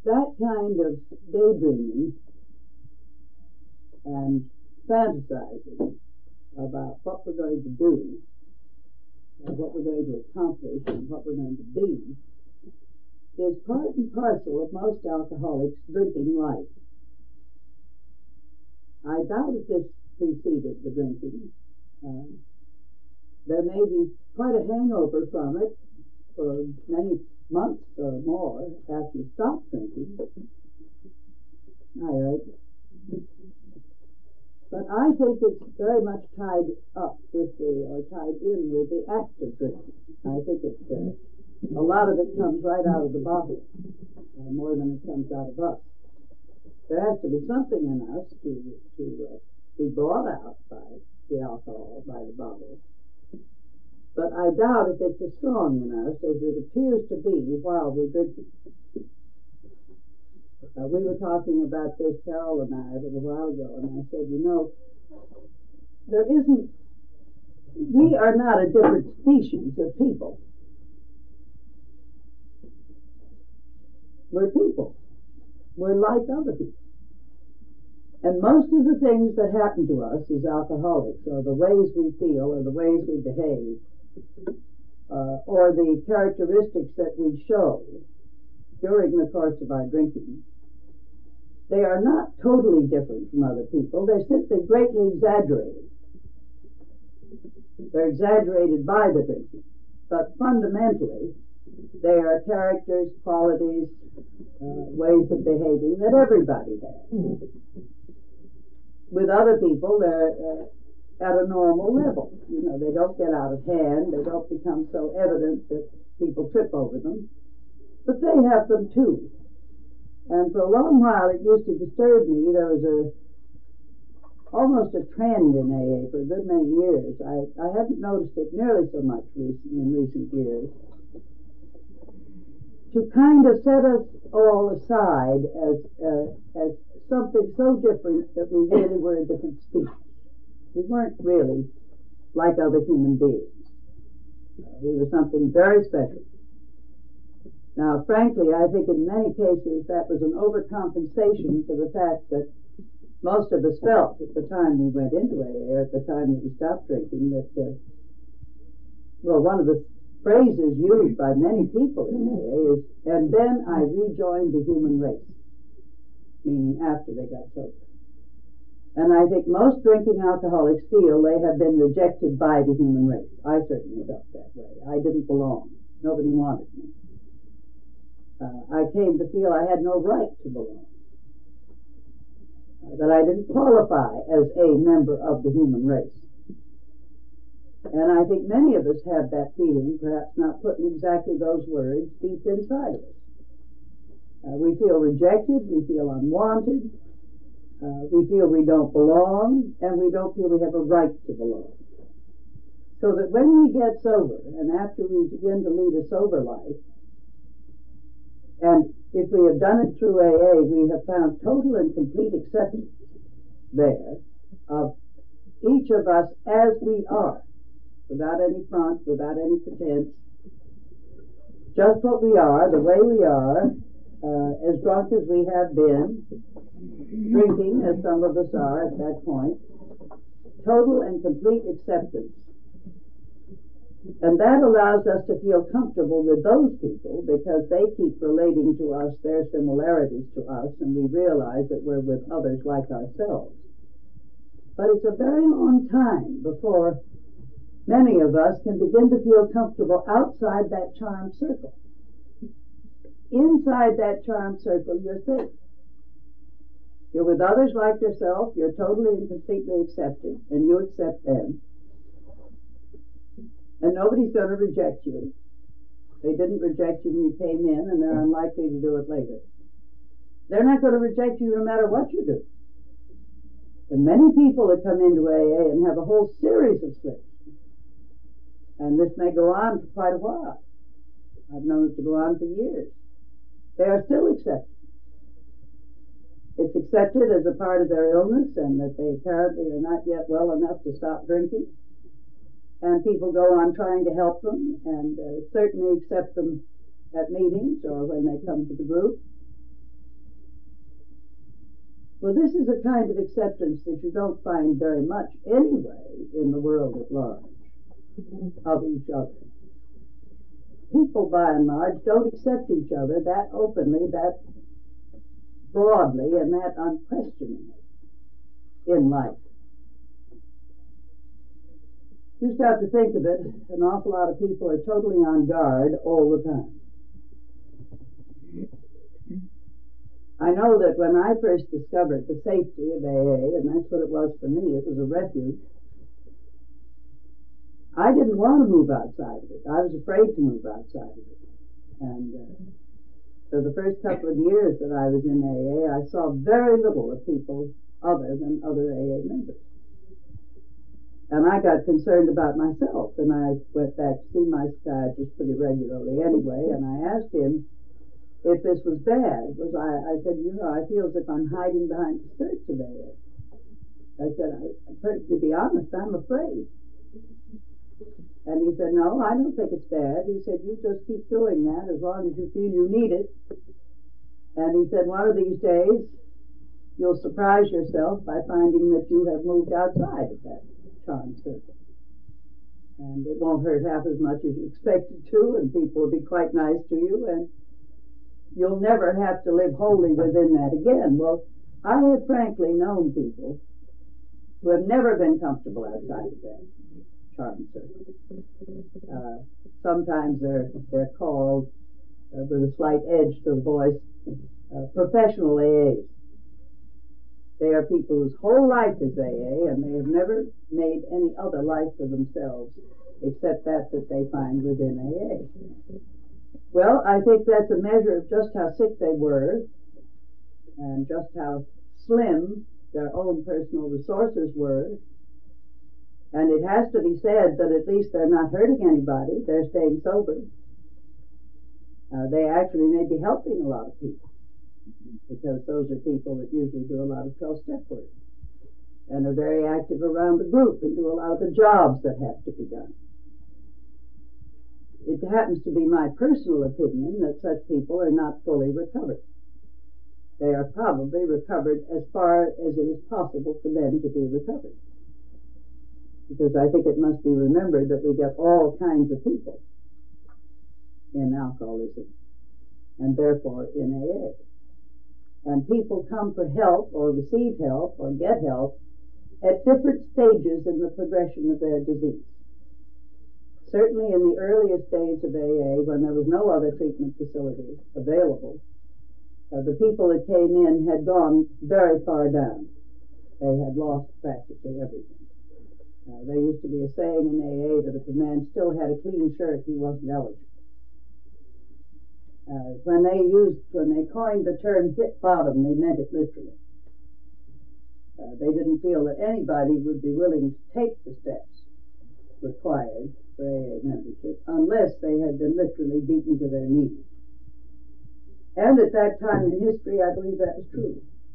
that kind of daydreaming and fantasizing about what we're going to do, and what we're going to accomplish, and what we're going to be, is part and parcel of most alcoholics' drinking life. I doubt if this preceded the drinking. There may be quite a hangover from it for many months or more after you stop drinking. But I think it's very much tied in with the act of drinking. I think it's a lot of it comes right out of the bottle, more than it comes out of us. There has to be something in us to be brought out by the alcohol, by the bottle. But I doubt if it's as strong in us as it appears to be while we're drinking. We were talking about this, Carol and I, a little while ago, and I said, we are not a different species of people. We're people. We're like other people. And most of the things that happen to us as alcoholics, or the ways we feel, or the ways we behave, or the characteristics that we show during the course of our drinking, they are not totally different from other people. They're simply greatly exaggerated. They're exaggerated by the drinking. But fundamentally, they are characters, qualities, ways of behaving that everybody has. With other people, they're at a normal level. They don't get out of hand. They don't become so evident that people trip over them. But they have them too. And for a long while, it used to disturb me. There was almost a trend in AA for a good many years. I haven't noticed it nearly so much in recent years, to kind of set us all aside as something so different that we really were a different species. We weren't really like other human beings. We were something very special. Now, frankly, I think in many cases that was an overcompensation for the fact that most of us felt at the time we went into AA, or at the time that we stopped drinking, that, one of the phrases used by many people in AA is, and then I rejoined the human race, meaning after they got sober. And I think most drinking alcoholics feel they have been rejected by the human race. I certainly felt that way. I didn't belong. Nobody wanted me. I came to feel I had no right to belong, that I didn't qualify as a member of the human race. And I think many of us have that feeling, perhaps not put in exactly those words, deep inside of us. We feel rejected, we feel unwanted, we feel we don't belong, and we don't feel we have a right to belong. So that when we get sober, and after we begin to lead a sober life, and if we have done it through AA, we have found total and complete acceptance there of each of us as we are, without any front, without any pretense, just what we are, the way we are, as drunk as we have been, drinking as some of us are at that point, total and complete acceptance. And that allows us to feel comfortable with those people because they keep relating to us their similarities to us, and we realize that we're with others like ourselves. But it's a very long time before many of us can begin to feel comfortable outside that charmed circle. Inside that charmed circle, you're safe. You're with others like yourself, you're totally and completely accepted, and you accept them. And nobody's going to reject you. They didn't reject you when you came in, and they're unlikely to do it later. They're not going to reject you no matter what you do. And many people that come into AA and have a whole series of slips, and this may go on for quite a while. I've known it to go on for years. They are still accepted. It's accepted as a part of their illness, and that they apparently are not yet well enough to stop drinking. And people go on trying to help them, and certainly accept them at meetings or when they come to the group. Well, this is a kind of acceptance that you don't find very much anyway in the world at large of each other. People, by and large, don't accept each other that openly, that broadly, and that unquestioningly in life. You just have to think of it, an awful lot of people are totally on guard all the time. I know that when I first discovered the safety of AA, and that's what it was for me, it was a refuge, I didn't want to move outside of it. I was afraid to move outside of it. And for the first couple of years that I was in AA, I saw very little of people other than other AA members. And I got concerned about myself, and I went back to see my psychiatrist pretty regularly anyway, and I asked him if this was bad. I said, I feel as if I'm hiding behind the skirts of AA. I said, to be honest, I'm afraid. And he said, no, I don't think it's bad. He said, you just keep doing that as long as you feel you need it. And he said, one of these days, you'll surprise yourself by finding that you have moved outside of that charm circle. And it won't hurt half as much as you expected to, and people will be quite nice to you, and you'll never have to live wholly within that again. Well, I have frankly known people who have never been comfortable outside of that charm circle. Sometimes they're called, with a slight edge to the voice, professional AAs. They are people whose whole life is AA, and they have never made any other life for themselves except that they find within AA. Well, I think that's a measure of just how sick they were and just how slim their own personal resources were. And it has to be said that at least they're not hurting anybody. They're staying sober. They actually may be helping a lot of people, because those are people that usually do a lot of 12-step work and are very active around the group and do a lot of the jobs that have to be done. It happens to be my personal opinion that such people are not fully recovered. They are probably recovered as far as it is possible for them to be recovered. Because I think it must be remembered that we get all kinds of people in alcoholism, and therefore in AA. And people come for help or receive help or get help at different stages in the progression of their disease. Certainly in the earliest days of AA, when there was no other treatment facility available, the people that came in had gone very far down. They had lost practically everything. There used to be a saying in AA that if a man still had a clean shirt, he wasn't eligible. When they coined the term hit bottom, they meant it literally. They didn't feel that anybody would be willing to take the steps required for AA membership unless they had been literally beaten to their knees. And at that time in history, I believe that was true.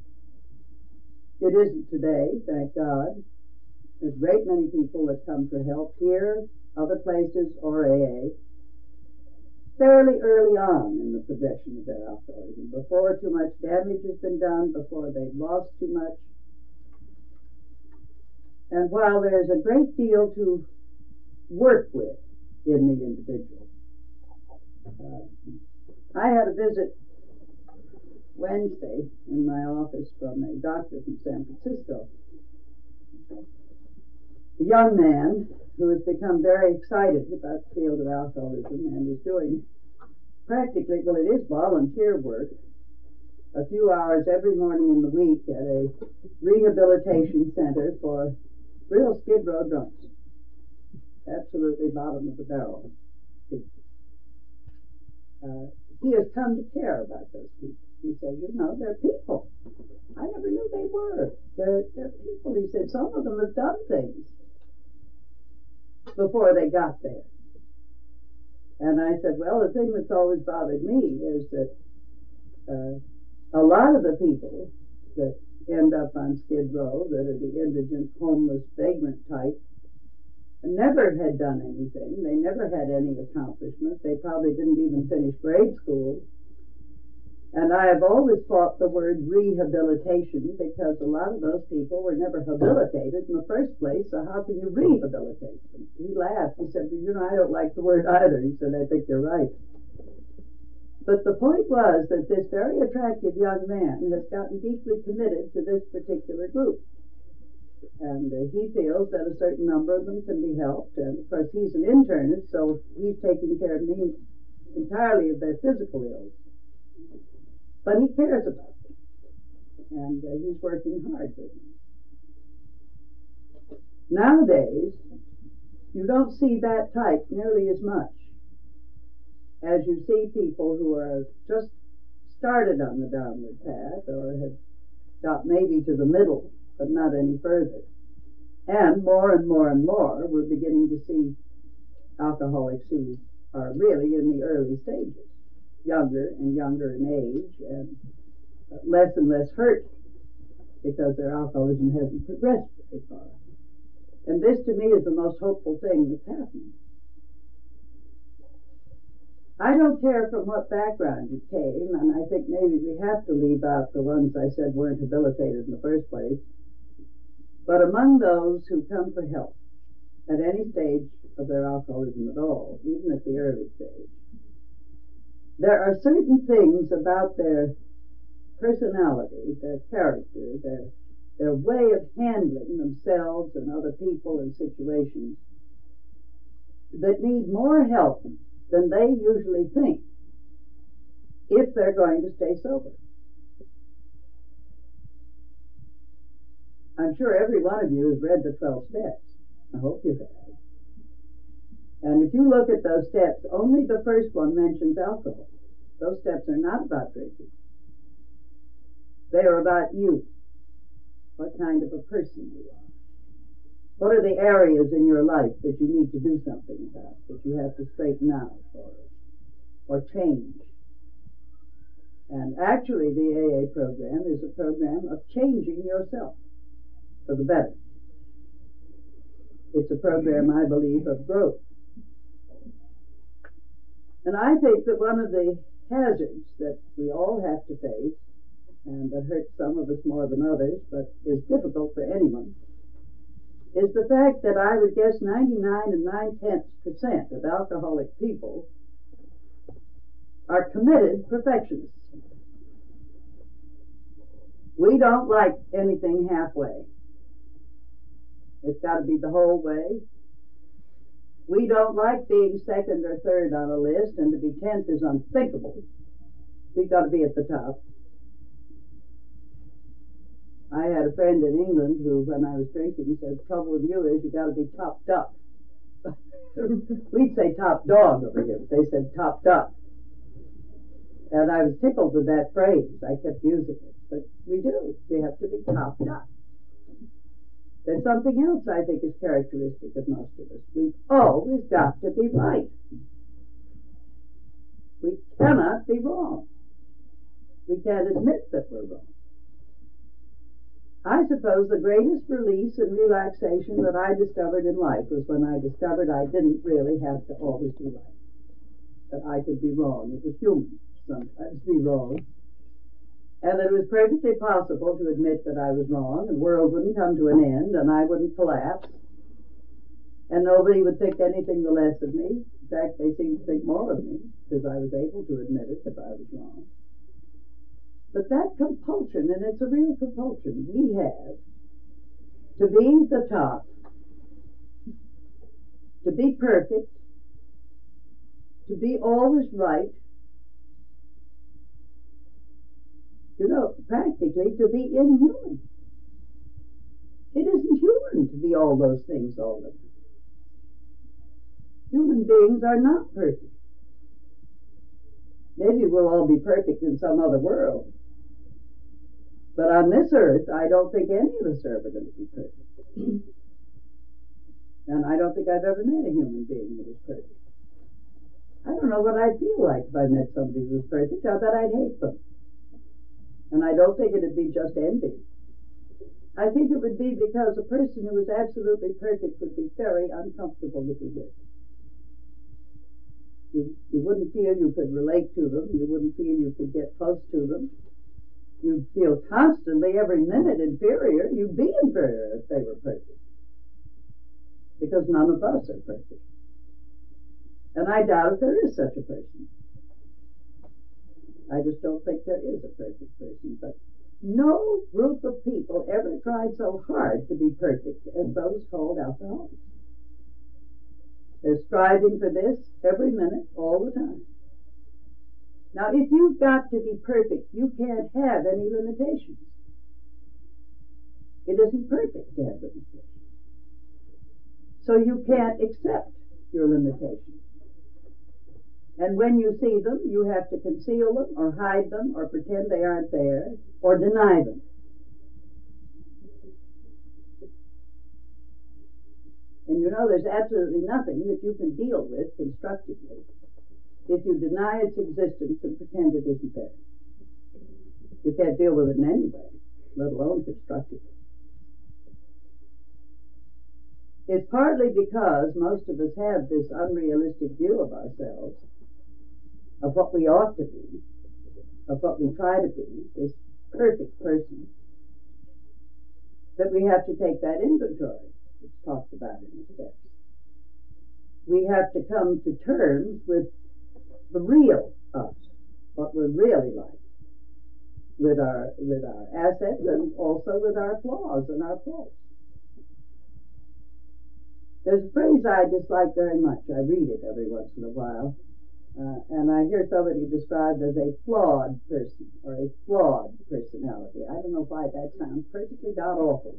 It isn't today, thank God. There's a great many people that come for help here, other places, or AA, fairly early on in the progression of their alcoholism, before too much damage has been done, before they've lost too much. And while there's a great deal to work with in the individual, I had a visit Wednesday in my office from a doctor from San Francisco, a young man who has become very excited about the field of alcoholism and is doing practically, well, it is volunteer work, a few hours every morning in the week at a rehabilitation center for real Skid Row drunks. Absolutely bottom of the barrel people. He has come to care about those people. He said, they're people. I never knew they were. They're people. He said, some of them have done things before they got there. And I said, well, the thing that's always bothered me is that a lot of the people that end up on Skid Row, that are the indigent, homeless, vagrant type, never had done anything. They never had any accomplishment. They probably didn't even finish grade school. And I have always thought the word rehabilitation, because a lot of those people were never habilitated in the first place, so how can you rehabilitate them? He laughed. He said, well, I don't like the word either. He said, I think you're right. But the point was that this very attractive young man has gotten deeply committed to this particular group. And he feels that a certain number of them can be helped. And, of course, he's an internist, so he's taking care of me entirely of their physical ills. But he cares about them, and he's working hard with them. Nowadays, you don't see that type nearly as much as you see people who are just started on the downward path or have got maybe to the middle, but not any further. And more, we're beginning to see alcoholics who are really in the early stages, younger and younger in age, and less and less hurt because their alcoholism hasn't progressed very far. And this, to me, is the most hopeful thing that's happening. I don't care from what background you came, and I think maybe we have to leave out the ones I said weren't habilitated in the first place. But among those who come for help at any stage of their alcoholism at all, even at the early stage, there are certain things about their personality, their character, their way of handling themselves and other people and situations that need more help than they usually think if they're going to stay sober. I'm sure every one of you has read the 12 steps. I hope you have. And if you look at those steps, only the first one mentions alcohol. Those steps are not about drinking. They are about you. What kind of a person you are. What are the areas in your life that you need to do something about, that you have to straighten out or change? And actually, the AA program is a program of changing yourself for the better. It's a program, I believe, of growth. And I think that one of the hazards that we all have to face, and that hurts some of us more than others, but is difficult for anyone, is the fact that I would guess 99 9/10% of alcoholic people are committed perfectionists. We don't like anything halfway. It's got to be the whole way. We don't like being second or third on a list, and to be 10th is unthinkable. We've got to be at the top. I had a friend in England who, when I was drinking, said, the trouble with you is you got to be topped up. We'd say top dog over here, but they said topped up. And I was tickled with that phrase. I kept using it. But we do. We have to be topped up. There's something else I think is characteristic of most of us. We've always got to be right. We cannot be wrong. We can't admit that we're wrong. I suppose the greatest release and relaxation that I discovered in life was when I discovered I didn't really have to always be right. That I could be wrong. It was human sometimes to be wrong. And that it was perfectly possible to admit that I was wrong, and the world wouldn't come to an end, and I wouldn't collapse, and nobody would think anything the less of me. In fact, they seemed to think more of me, because I was able to admit it if I was wrong. But that compulsion, and it's a real compulsion, we have to be the top, to be perfect, to be always right, practically to be inhuman. It isn't human to be all those things all the time. Human beings are not perfect. Maybe we'll all be perfect in some other world. But on this earth, I don't think any of us are ever going to be perfect. And I don't think I've ever met a human being who was perfect. I don't know what I'd feel like if I met somebody who was perfect. I bet I'd hate them. And I don't think it'd be just envy. I think it would be because a person who was absolutely perfect would be very uncomfortable to be with. You wouldn't feel you could relate to them. You wouldn't feel you could get close to them. You'd feel constantly, every minute, inferior. You'd be inferior if they were perfect. Because none of us are perfect. And I doubt if there is such a person. I just don't think there is a perfect person. But no group of people ever tried so hard to be perfect as those called alcoholics. They're striving for this every minute, all the time. Now, if you've got to be perfect, you can't have any limitations. It isn't perfect to have limitations. So you can't accept your limitations. And when you see them, you have to conceal them or hide them or pretend they aren't there or deny them. And you know there's absolutely nothing that you can deal with constructively if you deny its existence and pretend it isn't there. You can't deal with it in any way, let alone constructively. It's partly because most of us have this unrealistic view of ourselves, of what we ought to be, of what we try to be, this perfect person, that we have to take that inventory. It's talked about in the steps. We have to come to terms with the real us, what we're really like, with our assets and also with our flaws and our faults. There's a phrase I dislike very much. I read it every once in a while, and I hear somebody described as a flawed person or a flawed personality. I don't know why that sounds perfectly god-awful.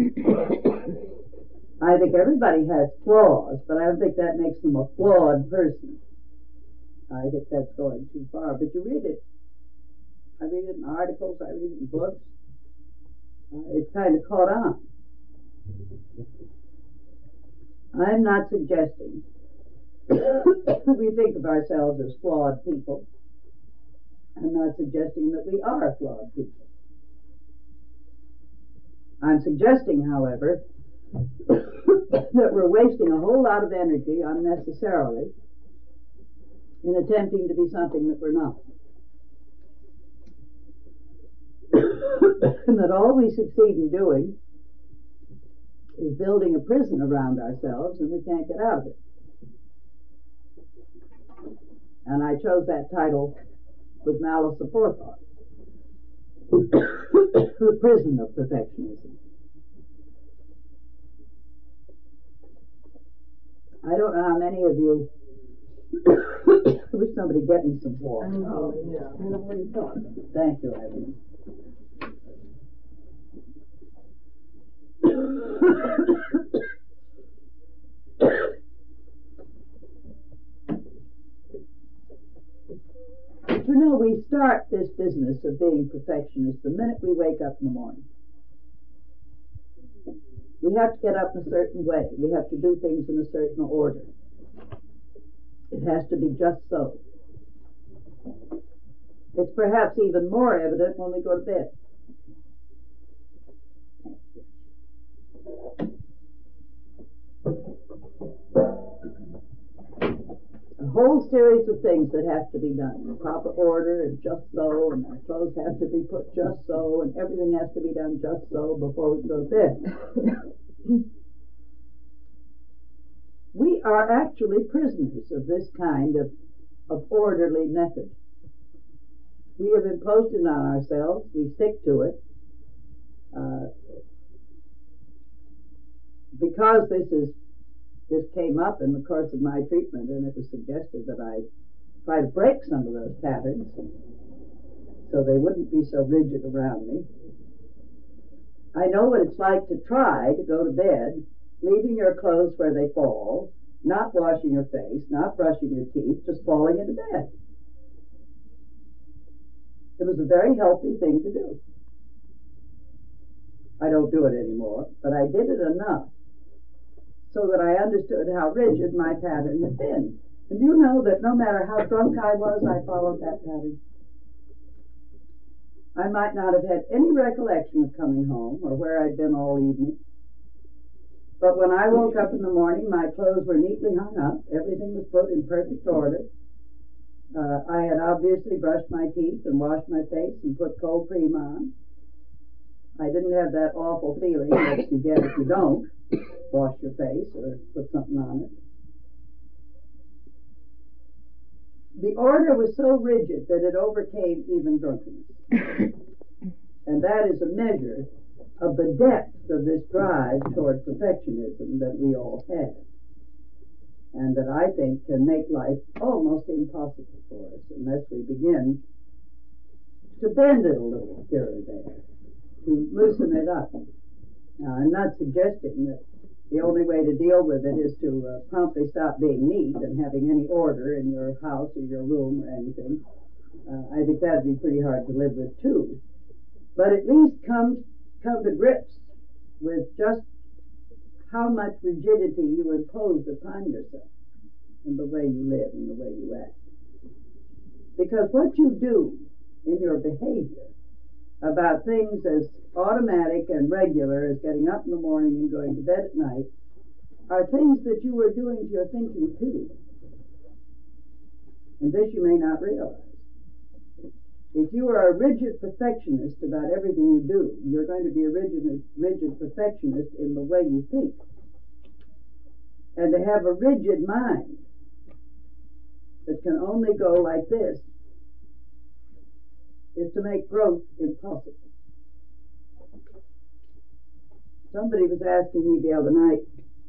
I think everybody has flaws, but I don't think that makes them a flawed person. I think that's going too far. But you read it. I read it in articles. I read it in books. It's kind of caught on. I'm not suggesting we think of ourselves as flawed people. I'm not suggesting that we are flawed people. I'm suggesting, however, that we're wasting a whole lot of energy unnecessarily in attempting to be something that we're not. And that all we succeed in doing is building a prison around ourselves and we can't get out of it. And I chose that title with malice aforethought. The prison of perfectionism. I don't know how many of you I wish somebody get me some water. Oh, yeah. I know what you thought. Thank you, Eileen. You know, we start this business of being perfectionists the minute we wake up in the morning. We have to get up in a certain way. We have to do things in a certain order. It has to be just so. It's perhaps even more evident when we go to bed. A whole series of things that have to be done in proper order and just so, and our clothes have to be put just so, and everything has to be done just so before we go to bed. We are actually prisoners of this kind of orderly method. We have imposed it on ourselves. We stick to it. Because this came up in the course of my treatment, and it was suggested that I try to break some of those patterns so they wouldn't be so rigid around me. I know what it's like to try to go to bed, leaving your clothes where they fall, not washing your face, not brushing your teeth, just falling into bed. It was a very healthy thing to do. I don't do it anymore, but I did it enough so that I understood how rigid my pattern had been. And you know that no matter how drunk I was, I followed that pattern. I might not have had any recollection of coming home or where I'd been all evening. But when I woke up in the morning, my clothes were neatly hung up. Everything was put in perfect order. I had obviously brushed my teeth and washed my face and put cold cream on. I didn't have that awful feeling that you get if you don't wash your face or put something on it. The order was so rigid that it overcame even drunkenness. And that is a measure of the depth of this drive toward perfectionism that we all have, and that I think can make life almost impossible for us unless we begin to bend it a little here or there, to loosen it up. Now, I'm not suggesting that the only way to deal with it is to promptly stop being neat and having any order in your house or your room or anything. I think that would be pretty hard to live with, too. But at least come to grips with just how much rigidity you impose upon yourself in the way you live and the way you act. Because what you do in your behavior about things as automatic and regular as getting up in the morning and going to bed at night are things that you are doing to your thinking too. And this you may not realize. If you are a rigid perfectionist about everything you do, you're going to be a rigid perfectionist in the way you think. And to have a rigid mind that can only go like this is to make growth impossible. Somebody was asking me the other night,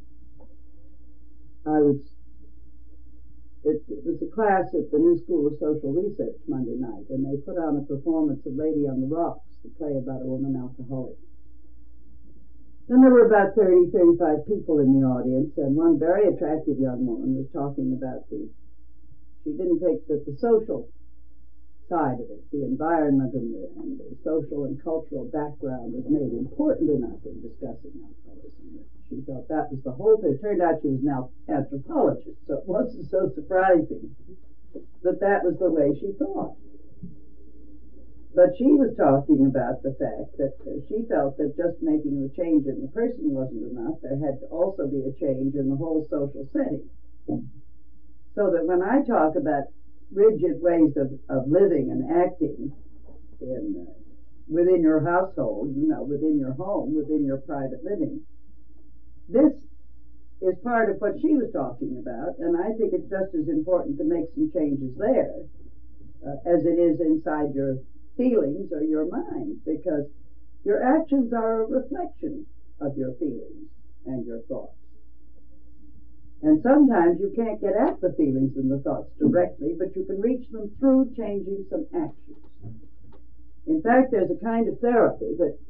it was a class at the New School of Social Research Monday night, and they put on a performance of Lady on the Rocks, the play about a woman alcoholic. Then there were about 30, 35 people in the audience, and one very attractive young woman was talking about she didn't take the social side of it, the environment and the social and cultural background was made important enough in discussing alcoholism. She thought that was the whole thing. It turned out she was an anthropologist, so it wasn't so surprising that was the way she thought. But she was talking about the fact that she felt that just making the change in the person wasn't enough. There had to also be a change in the whole social setting. So that when I talk about rigid ways of living and acting within your household, within your home, within your private living, this is part of what she was talking about, and I think it's just as important to make some changes there as it is inside your feelings or your mind, because your actions are a reflection of your feelings and your thoughts. And sometimes you can't get at the feelings and the thoughts directly, but you can reach them through changing some actions. In fact, there's a kind of therapy that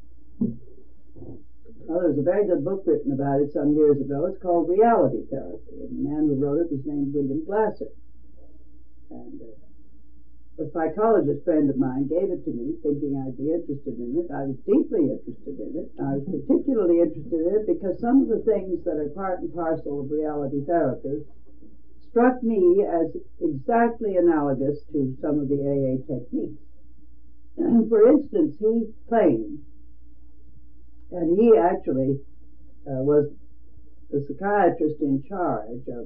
there was a very good book written about it some years ago. It's called reality therapy, and the man who wrote it was named William Glasser. And a psychologist friend of mine gave it to me, thinking I'd be interested in it. I was deeply interested in it. I was particularly interested in it because some of the things that are part and parcel of reality therapy struck me as exactly analogous to some of the AA techniques. For instance, he claimed, and he actually was the psychiatrist in charge of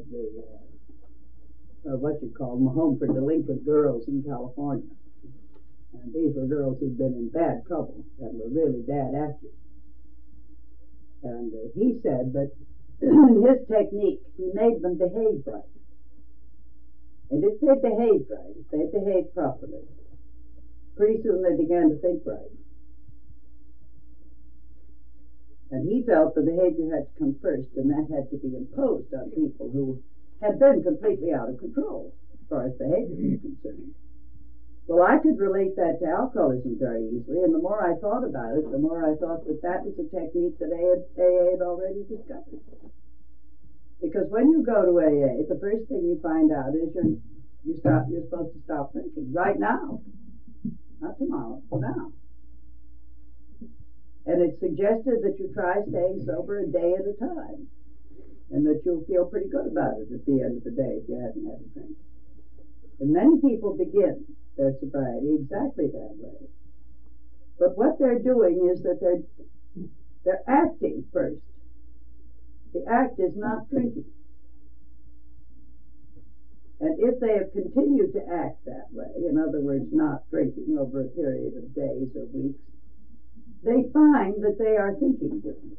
what you call them, a home for delinquent girls in California. And these were girls who'd been in bad trouble and were really bad actors. And he said that in his technique, he made them behave right. And if they behaved right, if they behaved properly, pretty soon they began to think right. And he felt the behavior had to come first, and that had to be imposed on people who had been completely out of control as far as behavior was concerned. Well, I could relate that to alcoholism very easily, and the more I thought about it, the more I thought that was a technique that AA had already discovered. Because when you go to AA, the first thing you find out is you're supposed to stop drinking right now, not tomorrow, now. And it's suggested that you try staying sober a day at a time, and that you'll feel pretty good about it at the end of the day if you hadn't had a drink. And many people begin their sobriety exactly that way. But what they're doing is that they're acting first. The act is not drinking. And if they have continued to act that way, in other words, not drinking over a period of days or weeks, they find that they are thinking differently.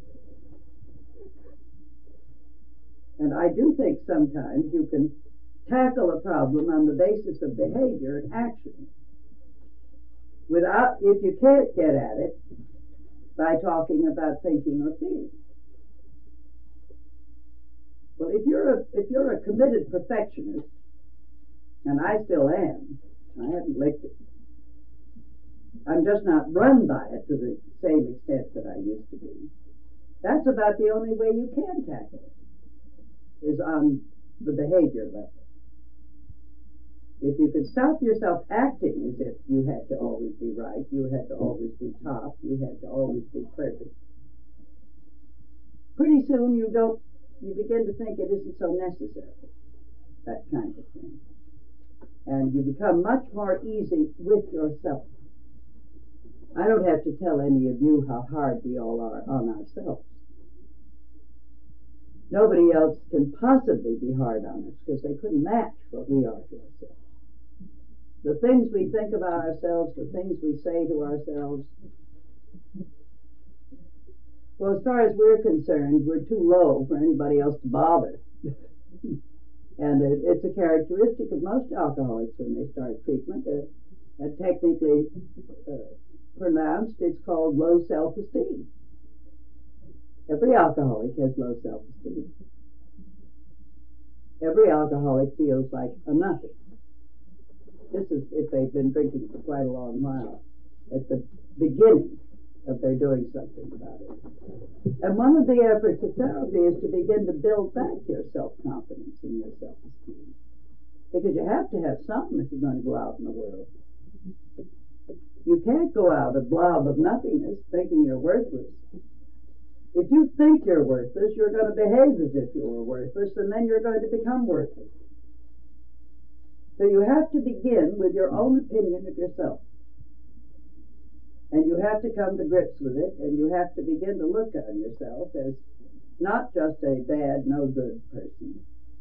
And I do think sometimes you can tackle a problem on the basis of behavior and action without, if you can't get at it, by talking about thinking or feeling. Well, if you're a committed perfectionist, and I still am, I haven't licked it. I'm just not run by it to the same extent that I used to be. That's about the only way you can tackle it, is on the behavior level. If you could stop yourself acting as if you had to always be right, you had to always be top, you had to always be perfect, pretty soon you begin to think it isn't so necessary, that kind of thing. And you become much more easy with yourself. I don't have to tell any of you how hard we all are on ourselves. Nobody else can possibly be hard on us because they couldn't match what we are to ourselves. The things we think about ourselves, the things we say to ourselves. Well, as far as we're concerned, we're too low for anybody else to bother. And it's a characteristic of most alcoholics when they start treatment. Technically pronounced, it's called low self-esteem. Every alcoholic has low self-esteem. Every alcoholic feels like a nothing. This is if they've been drinking for quite a long while, at the beginning of their doing something about it. And one of the efforts of therapy is to begin to build back your self-confidence and your self-esteem. Because you have to have something if you're going to go out in the world. You can't go out a blob of nothingness thinking you're worthless. If you think you're worthless, you're going to behave as if you were worthless, and then you're going to become worthless. So you have to begin with your own opinion of yourself. And you have to come to grips with it, and you have to begin to look on yourself as not just a bad, no good person,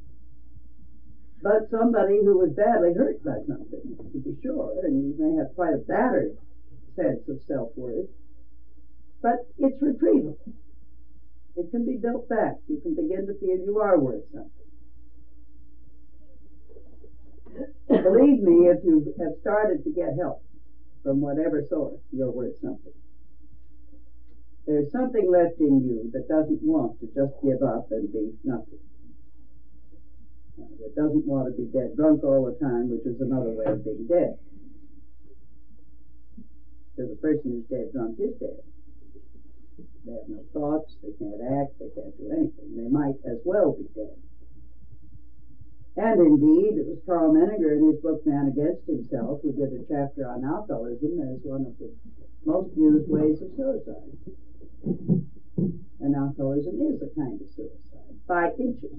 but somebody who was badly hurt by something, to be sure, and you may have quite a battered sense of self-worth, but it's retrievable. It can be built back. You can begin to feel you are worth something. Believe me, if you have started to get help from whatever source, you're worth something. There's something left in you that doesn't want to just give up and be nothing. That doesn't want to be dead drunk all the time, which is another way of being dead. Because the person who's dead drunk is dead. They have no thoughts, they can't act, they can't do anything. They might as well be dead. And indeed, it was Carl Menninger in his book Man Against Himself who did a chapter on alcoholism as one of the most used ways of suicide. And alcoholism is a kind of suicide, by inches.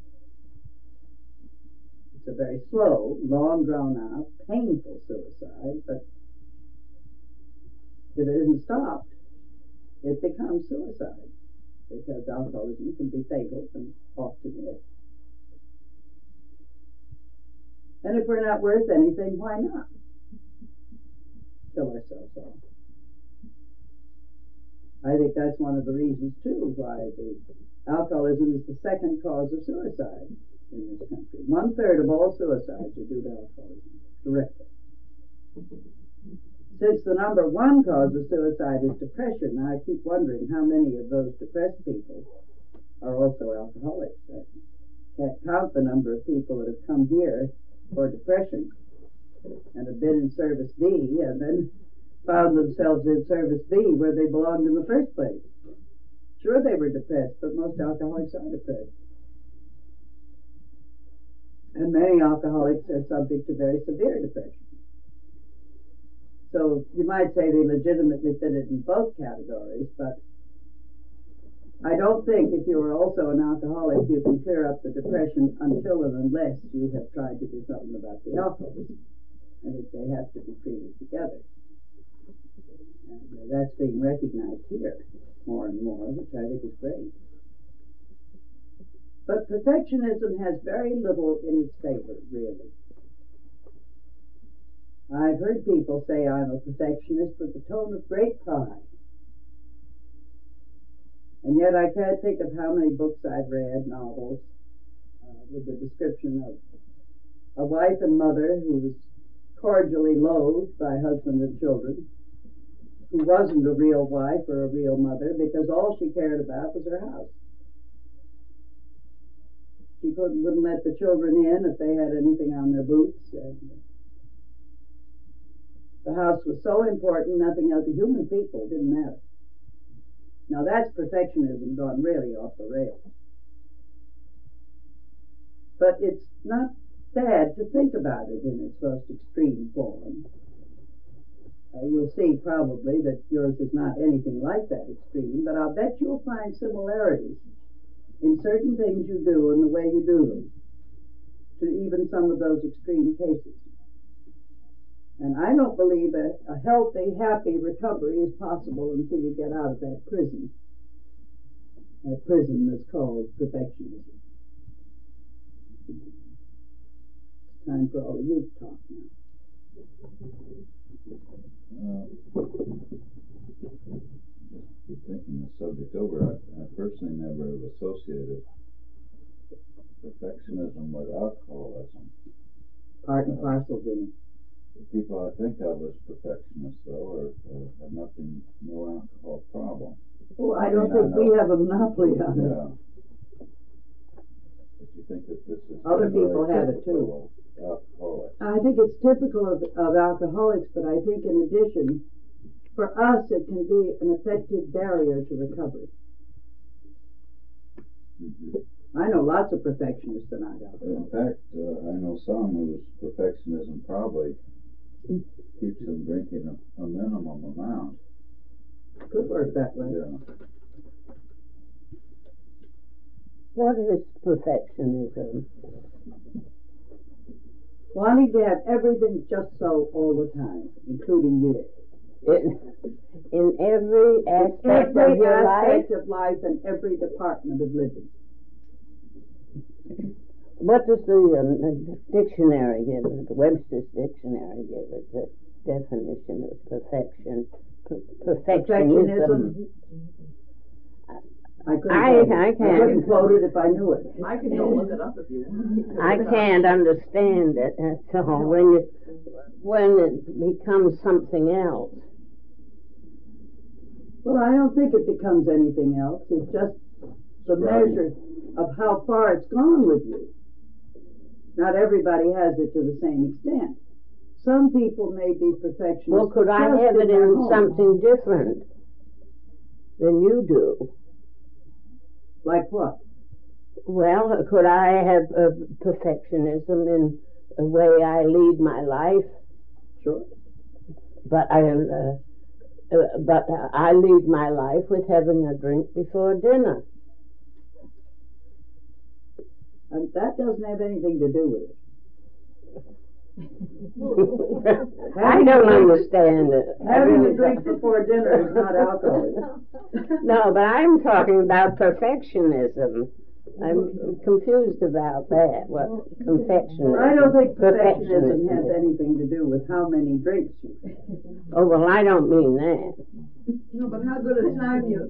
It's a very slow, long drawn out, painful suicide, but if it isn't stopped, it becomes suicide, because alcoholism can be fatal and often is. And if we're not worth anything, why not kill ourselves off? I think that's one of the reasons, too, why the alcoholism is the second cause of suicide in this country. 1/3 of all suicides are due to alcoholism, directly. Since the number one cause of suicide is depression, I keep wondering how many of those depressed people are also alcoholics. I can't count the number of people that have come here for depression and have been in Service B and then found themselves in Service B where they belonged in the first place. Sure, they were depressed, but most alcoholics are depressed. And many alcoholics are subject to very severe depression. So you might say they legitimately fit it in both categories, but I don't think if you are also an alcoholic you can clear up the depression until and unless you have tried to do something about the alcoholism. I think they have to be treated together. And that's being recognized here more and more, which I think is great. But perfectionism has very little in its favor, really. I've heard people say I'm a perfectionist with a tone of great pride. And yet I can't think of how many books I've read, novels, with the description of a wife and mother who was cordially loathed by husband and children, who wasn't a real wife or a real mother because all she cared about was her house. She wouldn't let the children in if they had anything on their boots. And the house was so important, nothing else. The human people didn't matter. Now that's perfectionism gone really off the rails. But it's not bad to think about it in its most extreme form. You'll see probably that yours is not anything like that extreme, but I'll bet you'll find similarities in certain things you do and the way you do them, to even some of those extreme cases. And I don't believe that a healthy, happy recovery is possible until you get out of that prison that's called perfectionism. Time for all of you to talk now. Just thinking the subject over, I personally never have associated perfectionism with alcoholism. Part and parcel, Jimmy. The people I think of as perfectionists, though, have no alcohol problem. Oh, I don't think we have a monopoly on it. Yeah. But you think that this is other people have it too. Alcoholics. I think it's typical of alcoholics, but I think in addition, for us, it can be an effective barrier to recovery. Mm-hmm. I know lots of perfectionists that aren't alcoholics. In fact, I know some whose perfectionism probably keeps them drinking a minimum amount. Could work that way. Yeah. What is perfectionism? Wanting to have everything just so all the time, including you. In every aspect of your life? Every aspect of life and every department of living. What does the dictionary give it? The Webster's dictionary give it, the definition of perfection. Perfectionism. I couldn't quote it if I knew it. I can go look it up if you want. I can't understand it. So when it becomes something else. Well, I don't think it becomes anything else. It's just the measure of how far it's gone with you. Not everybody has it to the same extent. Some people may be perfectionists. Well, could I have it in something different than you do? Like what? Well, could I have perfectionism in the way I lead my life? Sure. But I lead my life with having a drink before dinner. And that doesn't have anything to do with it. I don't understand it. Having a drink before dinner is not alcohol. No, but I'm talking about perfectionism. I'm confused about that. What perfectionism? I don't think perfectionism has anything to do with how many drinks you have. Oh well, I don't mean that. No, but how good a time you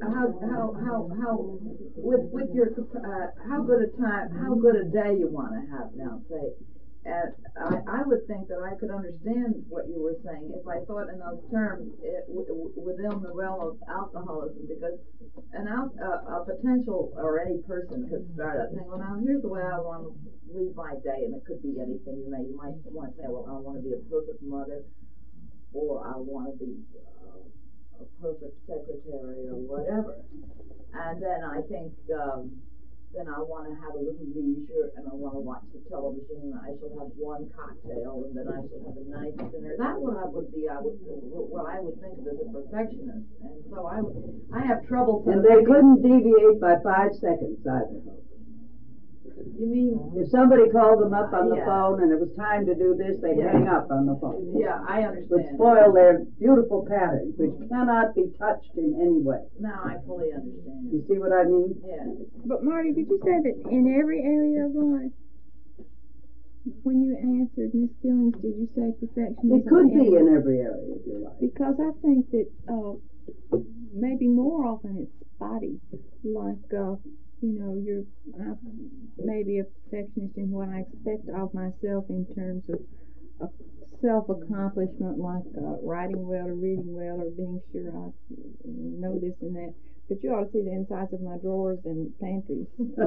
with your how good a day you want to have now, say. And I would think that I could understand what you were saying if I thought in those terms within the realm of alcoholism, because a potential or any person could start out saying, well, now here's the way I want to lead my day, and it could be anything. You might want to say, well, I want to be a perfect mother, or I want to be a perfect secretary, or whatever. And then I think. Then I want to have a little leisure, and I want to watch the television, and I shall have one cocktail, and then I shall have a nice dinner. That's what I would be. What I would think of as a perfectionist, and so I have trouble. And they couldn't deviate by 5 seconds either. You mean? If somebody called them up on the Yeah. phone and it was time to do this, they'd Yeah. hang up on the phone. Yeah, I Would understand. spoil their beautiful patterns, which cannot be touched in any way. Now I fully understand. You see what I mean? Yeah. But Marty, did you say that in every area of life? When you answered Miss Gillings, did you say perfectionism? It could be in every area of your life. Because I think that maybe more often it's spotty. Like, you're maybe a perfectionist in what I expect of myself in terms of self-accomplishment, like writing well or reading well or being sure I know this and that. But you ought to see the insides of my drawers and pantries.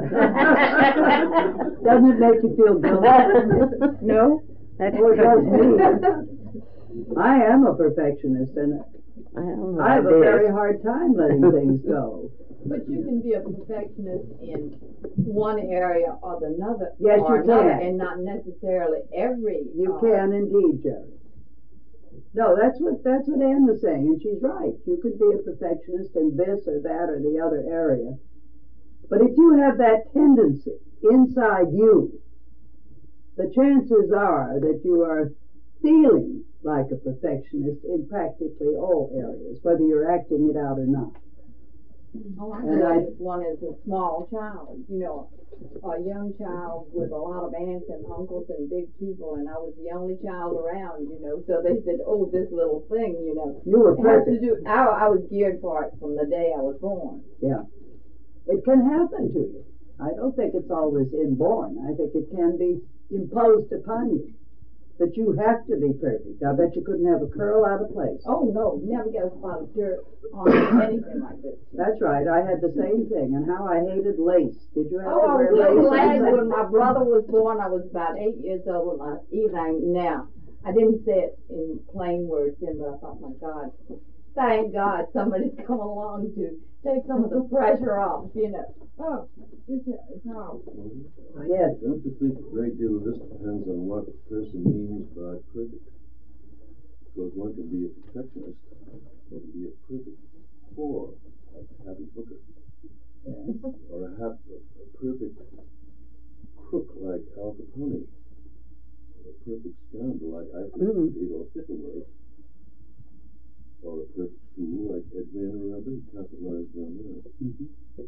Doesn't it make you feel guilty? No? That's Oh, it does true. me. I am a perfectionist, and I have a very hard time letting things go. But you can be a perfectionist in one area or another, Yes, or you another, can. and not necessarily every. You can indeed, Jerry. No, that's what Ann was saying, and she's right. You could be a perfectionist in this or that or the other area. But if you have that tendency inside you, the chances are that you are feeling like a perfectionist in practically all areas, whether you're acting it out or not. Oh, I And feel I- like one is a small child, a young child with a lot of aunts and uncles and big people, and I was the only child around, so they said, oh, this little thing, You were it has to perfect. do, I was geared for it from the day I was born. Yeah. It can happen to you. I don't think it's always inborn. I think it can be imposed upon you. That you have to be perfect. I bet you couldn't have a curl out of place. Oh, no, never get a spot of dirt on anything like this. That's right. I had the same thing. And how I hated lace. Did you have Oh, to I wear was so lace? glad when my brother was born. I was about 8 years old last evening. Now, I didn't say it in plain words then, but I thought, my God, thank God somebody's come along to take some of the pressure off, Oh, this is horrible. Yes. Don't you think a great deal of this depends on what a person means by perfect? Because one can be a perfectionist, one can be a perfect whore, like Abby Hooker, or a perfect crook like Al Capone, or a perfect scoundrel like I think Adolf Hitler was, or a perfect fool like Edwin or other. He capitalized on that.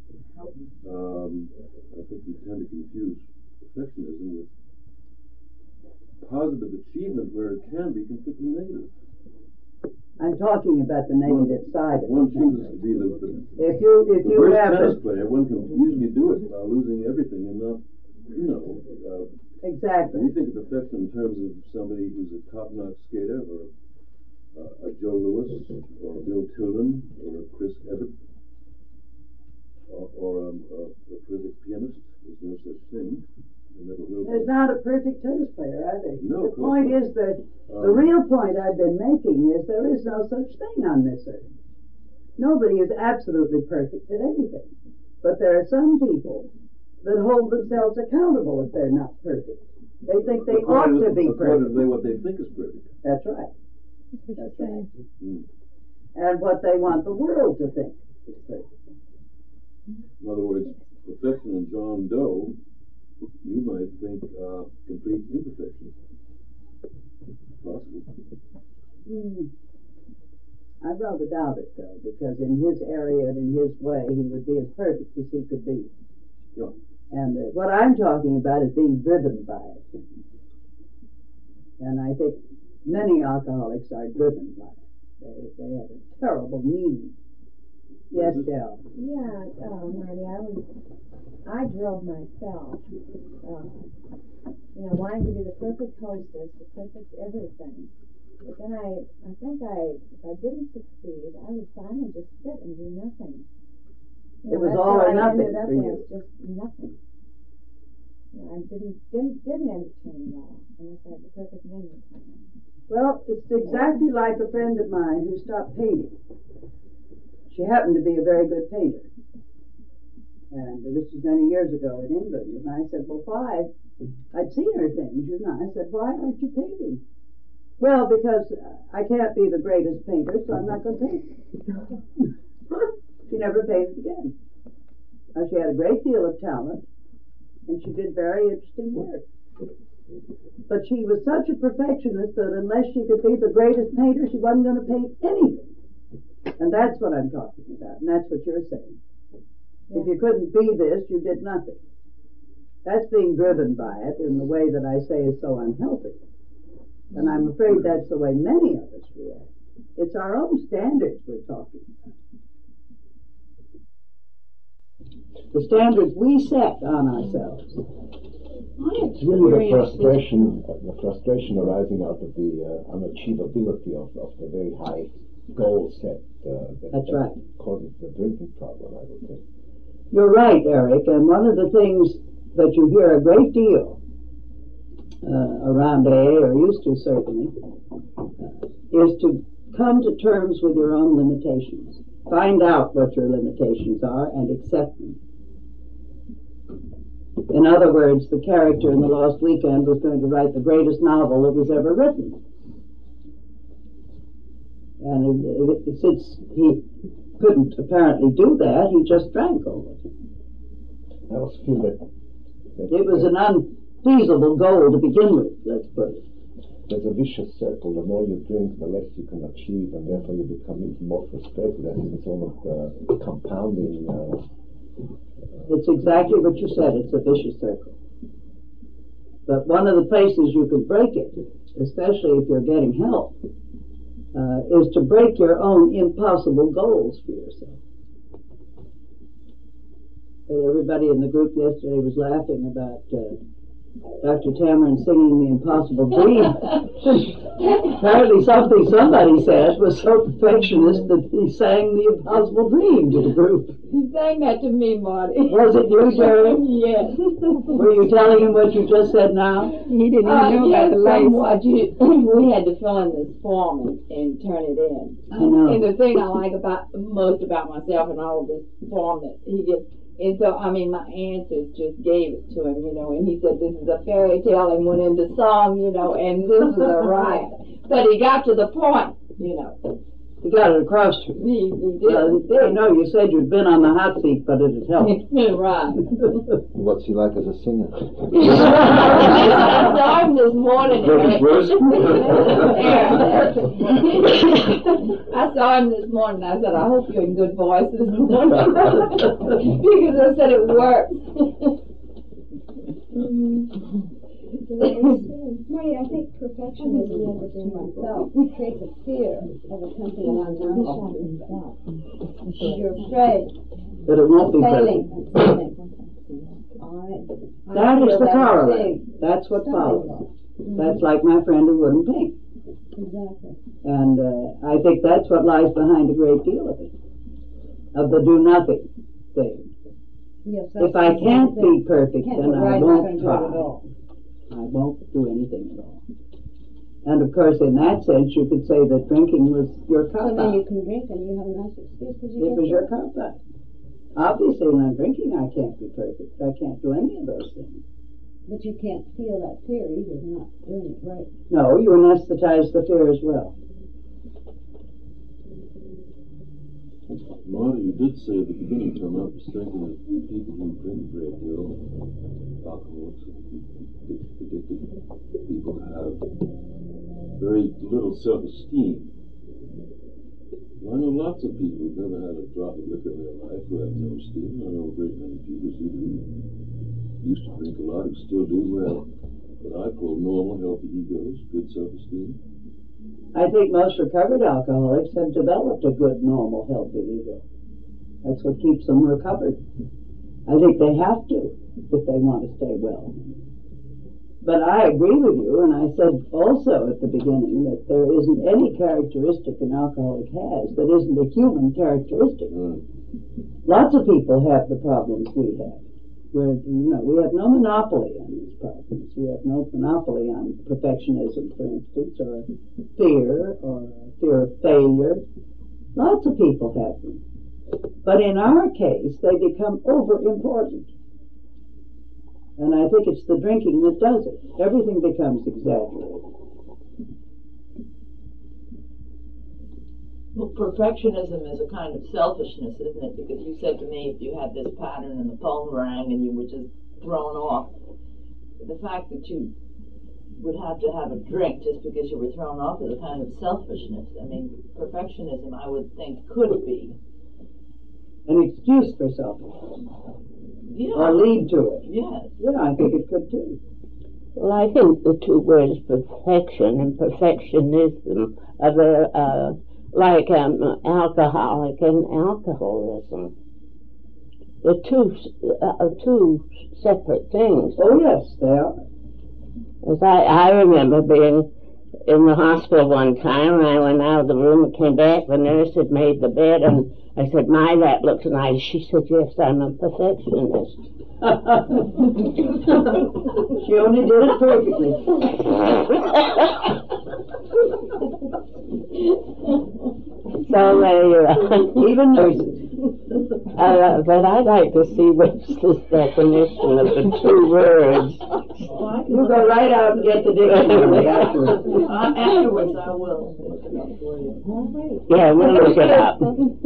I think we tend to confuse perfectionism with positive achievement where it can be completely negative. I'm talking about the negative side of One it. chooses to be the If you worst have tennis it, player, one can easily do it while losing everything and not, exactly. we think of perfection in terms of somebody who's a top-notch skater, or a Joe Louis, or a Bill Tilden, or a Chris Evert, or a perfect pianist. There's no such thing. There never will be. There's not a perfect tennis player, are there? No, The of course point not. is that the real point I've been making is there is no such thing on this earth. Nobody is absolutely perfect at anything. But there are some people that hold themselves accountable if they're not perfect. They think they ought to be perfect. According to what they think is perfect. That's right. That's right. Mm. And what they want the world to think is perfect. In other words, perfection in John Doe, you might think complete imperfection. Possible. I rather doubt it, though, because in his area and in his way, he would be as perfect as he could be. Yeah. And what I'm talking about is being driven by it. And I think many alcoholics are driven by it. They have a terrible need. Yes, Del. Yeah, Marty, I drove myself, wanting to be the perfect hostess, the perfect everything. But then I think if I didn't succeed, I would finally just sit and do nothing. It was all or nothing I for you. ended up as just nothing. I didn't entertain at all, unless I had the perfect menu plan. Well, it's exactly like a friend of mine who stopped painting. She happened to be a very good painter. And this was many years ago in England. And I said, well, why? I'd seen her things, I said, why aren't you painting? Well, because I can't be the greatest painter, so I'm not going to paint. She never painted again. Now, she had a great deal of talent, and she did very interesting work. But she was such a perfectionist that unless she could be the greatest painter, she wasn't going to paint anything. And that's what I'm talking about, and that's what you're saying. If you couldn't be this, you did nothing. That's being driven by it in the way that I say is so unhealthy. And I'm afraid that's the way many of us react. It's our own standards we're talking about. The standards we set on ourselves. It's really the frustration arising out of the unachievability of the very high goal set. That's right. Causes the drinking problem, I would think. You're right, Eric, and one of the things that you hear a great deal around AA, or used to certainly, is to come to terms with your own limitations. Find out what your limitations are and accept them. In other words, the character in The Lost Weekend was going to write the greatest novel that was ever written. And since he couldn't apparently do that, he just drank over it. I also feel that it was an unfeasible goal to begin with, let's put it. There's a vicious circle. The more you drink, the less you can achieve, and therefore you become even more frustrated. I think it's almost compounding. It's exactly what you said. It's a vicious circle. But one of the places you can break it, especially if you're getting help, is to break your own impossible goals for yourself. Everybody in the group yesterday was laughing about Dr. Cameron singing The Impossible Dream. Apparently somebody said was so perfectionist that he sang The Impossible Dream to the group. He sang that to me, Marty. Was it you, Jerry? Yes. Were you telling him what you just said now? He didn't even know about the lace. We had to fill in this form and turn it in. I know. And the thing I like most about myself and all of this form that he gets. And so, I mean, my answers just gave it to him, and he said, this is a fairy tale, and went into song, and this is a riot. But he got to the point, He got it across to me. He did. I know, you said you'd been on the hot seat, but it had helped. Right. What's he like as a singer? I saw him this morning. I saw him this morning. I said, I hope you're in good voice this morning. Because I said it works. Marty, I think perfectionism within myself creates a fear of attempting an ambition. You're afraid But it won't be failing. perfect. That is the corollary. That's what follows. That's like my friend who wouldn't paint. Exactly. And I think that's what lies behind a great deal of it, of the do-nothing thing. Yes, If I can't be perfect, Can't then do I right, won't not try. gonna do it at all. I won't do anything at all. And of course, in that sense, you could say that drinking was your So then you cop-out. can drink and you have a nice excuse because you It get was your drunk. cop-out. Obviously, when I'm drinking, I can't be perfect. I can't do any of those things. But you can't feel that fear either, not doing it right. No, you anesthetize the fear as well. Marty, you did say at the beginning, from our perspective, that people who drink a great deal, alcoholics, addicted people have very little self-esteem. Well, I know lots of people who've never had a drop of liquor in their life who have no esteem. I know a great many people who used to drink a lot, who still do, who have what I call normal, healthy egos, good self-esteem. I think most recovered alcoholics have developed a good, normal, healthy ego. That's what keeps them recovered. I think they have to if they want to stay well. But I agree with you, and I said also at the beginning that there isn't any characteristic an alcoholic has that isn't a human characteristic. Lots of people have the problems we have. We have no monopoly on these problems. We have no monopoly on perfectionism, for instance, or fear of failure. Lots of people have them. But in our case, they become over-important. And I think it's the drinking that does it. Everything becomes exaggerated. Well, perfectionism is a kind of selfishness, isn't it? Because you said to me if you had this pattern and the phone rang and you were just thrown off. The fact that you would have to have a drink just because you were thrown off is a kind of selfishness. I mean, perfectionism, I would think, could be an excuse for selfishness. Yeah. Or lead to it. Yes. Yeah, I think it could too. Well, I think the two words perfection and perfectionism are like alcoholic and alcoholism. They're two separate things. Oh, yes, they are. As I remember being in the hospital one time, and I went out of the room and came back. The nurse had made the bed, and I said, "My, that looks nice." She said, "Yes, I'm a perfectionist." She only did it perfectly. So there you are. Even nurses. But I'd like to see Webster's definition of the two words. You go right out and get the dictionary afterwards. Afterwards, I will look it up for you. Yeah, we'll look it up.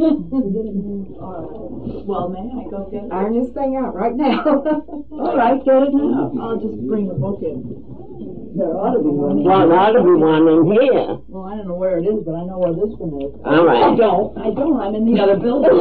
Well, may I go get it? Iron this thing out right now. All right, get it now. I'll just bring the book in. There ought to be one. Well, there ought to be one in here. Well, I don't know where it is, but I know where this one is. All right. I don't. I'm in the other building.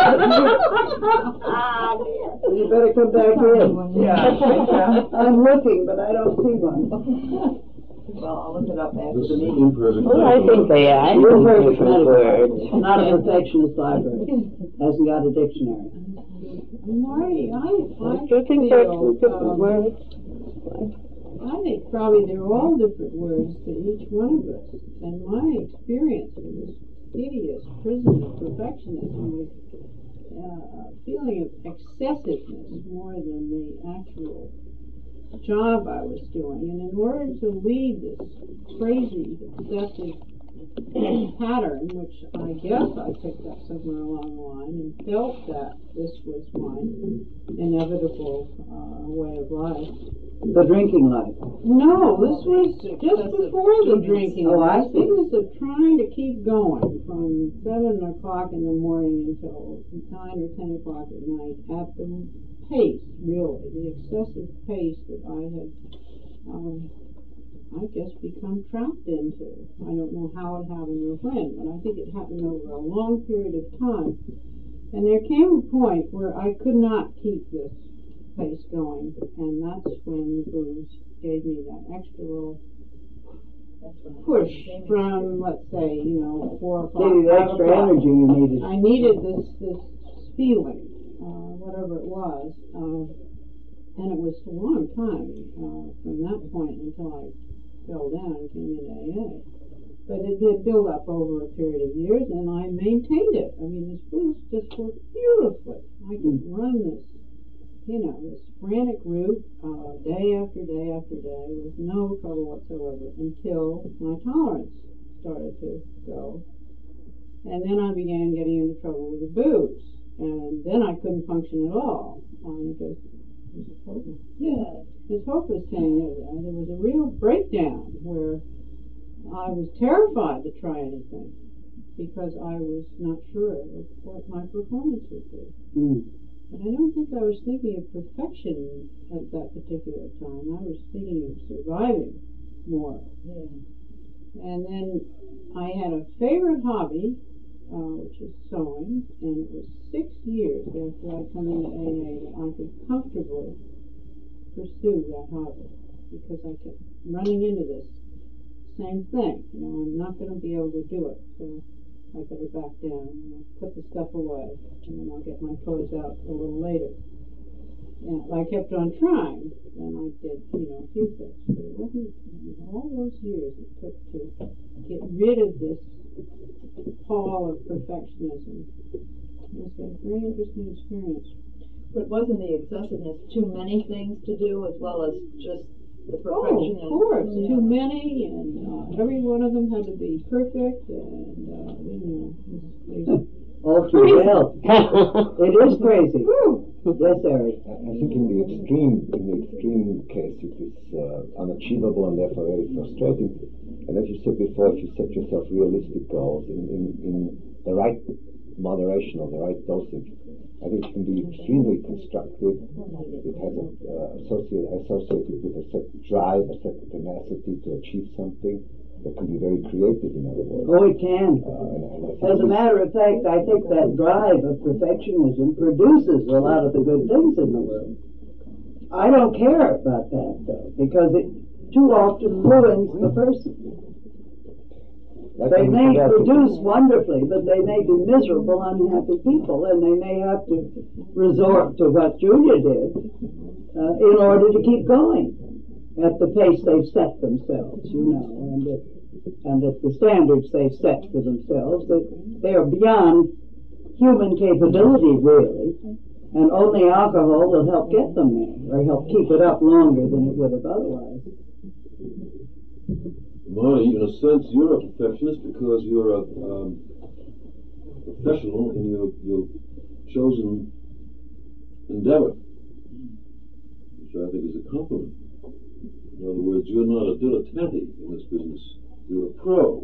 You better come back in. Yeah. I'm looking, but I don't see one. Well, I'll look it up after This the is meeting. imperfect. Well, I think they are. Imperfect Different words. Not a perfectionist library. Hasn't got a dictionary. Marty, I Do you think they're two different words? I think probably they're all different words to each one of us. And my experience with this hideous prison of perfectionism was a feeling of excessiveness more than the actual job I was doing. And in order to lead this crazy, excessive pattern, which I guess I picked up somewhere along the line and felt that this was my inevitable way of life. The drinking life. No, this was just before the drinking. Oh, I see. Business of trying to keep going from 7 o'clock in the morning until 9 or 10 o'clock at night at the pace, really, the excessive pace that I had, I guess, become trapped into. I don't know how it happened or when, but I think it happened over a long period of time. And there came a point where I could not keep this pace going, and that's when the booze gave me that extra little push from, let's say, 4 o'clock. Gave you the extra energy you needed. I needed this feeling, whatever it was, and it was a long time from that point until I fell down and came into AA. But it did build up over a period of years, and I maintained it. I mean, this booze just worked beautifully. I could run this this frantic route day after day after day with no trouble whatsoever until my tolerance started to go. And then I began getting into trouble with the booze. And then I couldn't function at all because this hopeless thing, there was a real breakdown where I was terrified to try anything because I was not sure of what my performance would be. But I don't think I was thinking of perfection at that particular time. I was thinking of surviving more. Yeah. And then I had a favorite hobby, which is sewing, and it was 6 years after I come into AA that I could comfortably pursue that hobby because I kept running into this same thing. I'm not going to be able to do it, so I better back down and I'll put the stuff away, and then I'll get my toys out a little later. And I kept on trying, and I did, a few things, but it wasn't all those years it took to get rid of this pall of perfectionism. It was a very interesting experience. But wasn't the excessiveness too many things to do as well as just the perfection? Oh, of course, too many, and every one of them had to be perfect, and all too well. It is crazy. Yes, Eric. I think in the extreme case, it is unachievable and therefore very frustrating. And as you said before, if you set yourself realistic goals in the right moderation or the right dosage, I think it can be extremely constructive. It has associated with a certain drive, a certain tenacity to achieve something. It can be very creative, in other words. Oh, it can. As a matter of fact, I think that drive of perfectionism produces a lot of the good things in the world. I don't care about that, though, because it too often ruins the person. They may produce wonderfully, but they may be miserable, unhappy people, and they may have to resort to what Julia did in order to keep going at the pace they've set themselves, and at the standards they've set for themselves, that they are beyond human capability, really, and only alcohol will help get them there, or help keep it up longer than it would have otherwise. Marty, in a sense, you're a perfectionist because you're a professional in your chosen endeavor, which I think is a compliment. In other words, you're not a dilettante in this business. You're a pro.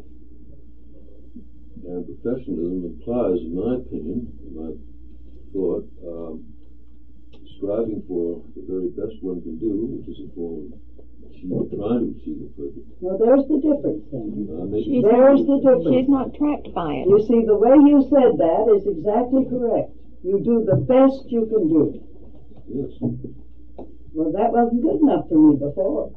And professionalism implies, in my opinion, my thought, striving for the very best one can do, which is a form of trying to achieve a perfect. Well, there's the difference then. There's the difference. She's not trapped by it. You see, the way you said that is exactly correct. You do the best you can do. Yes. Well, that wasn't good enough for me before.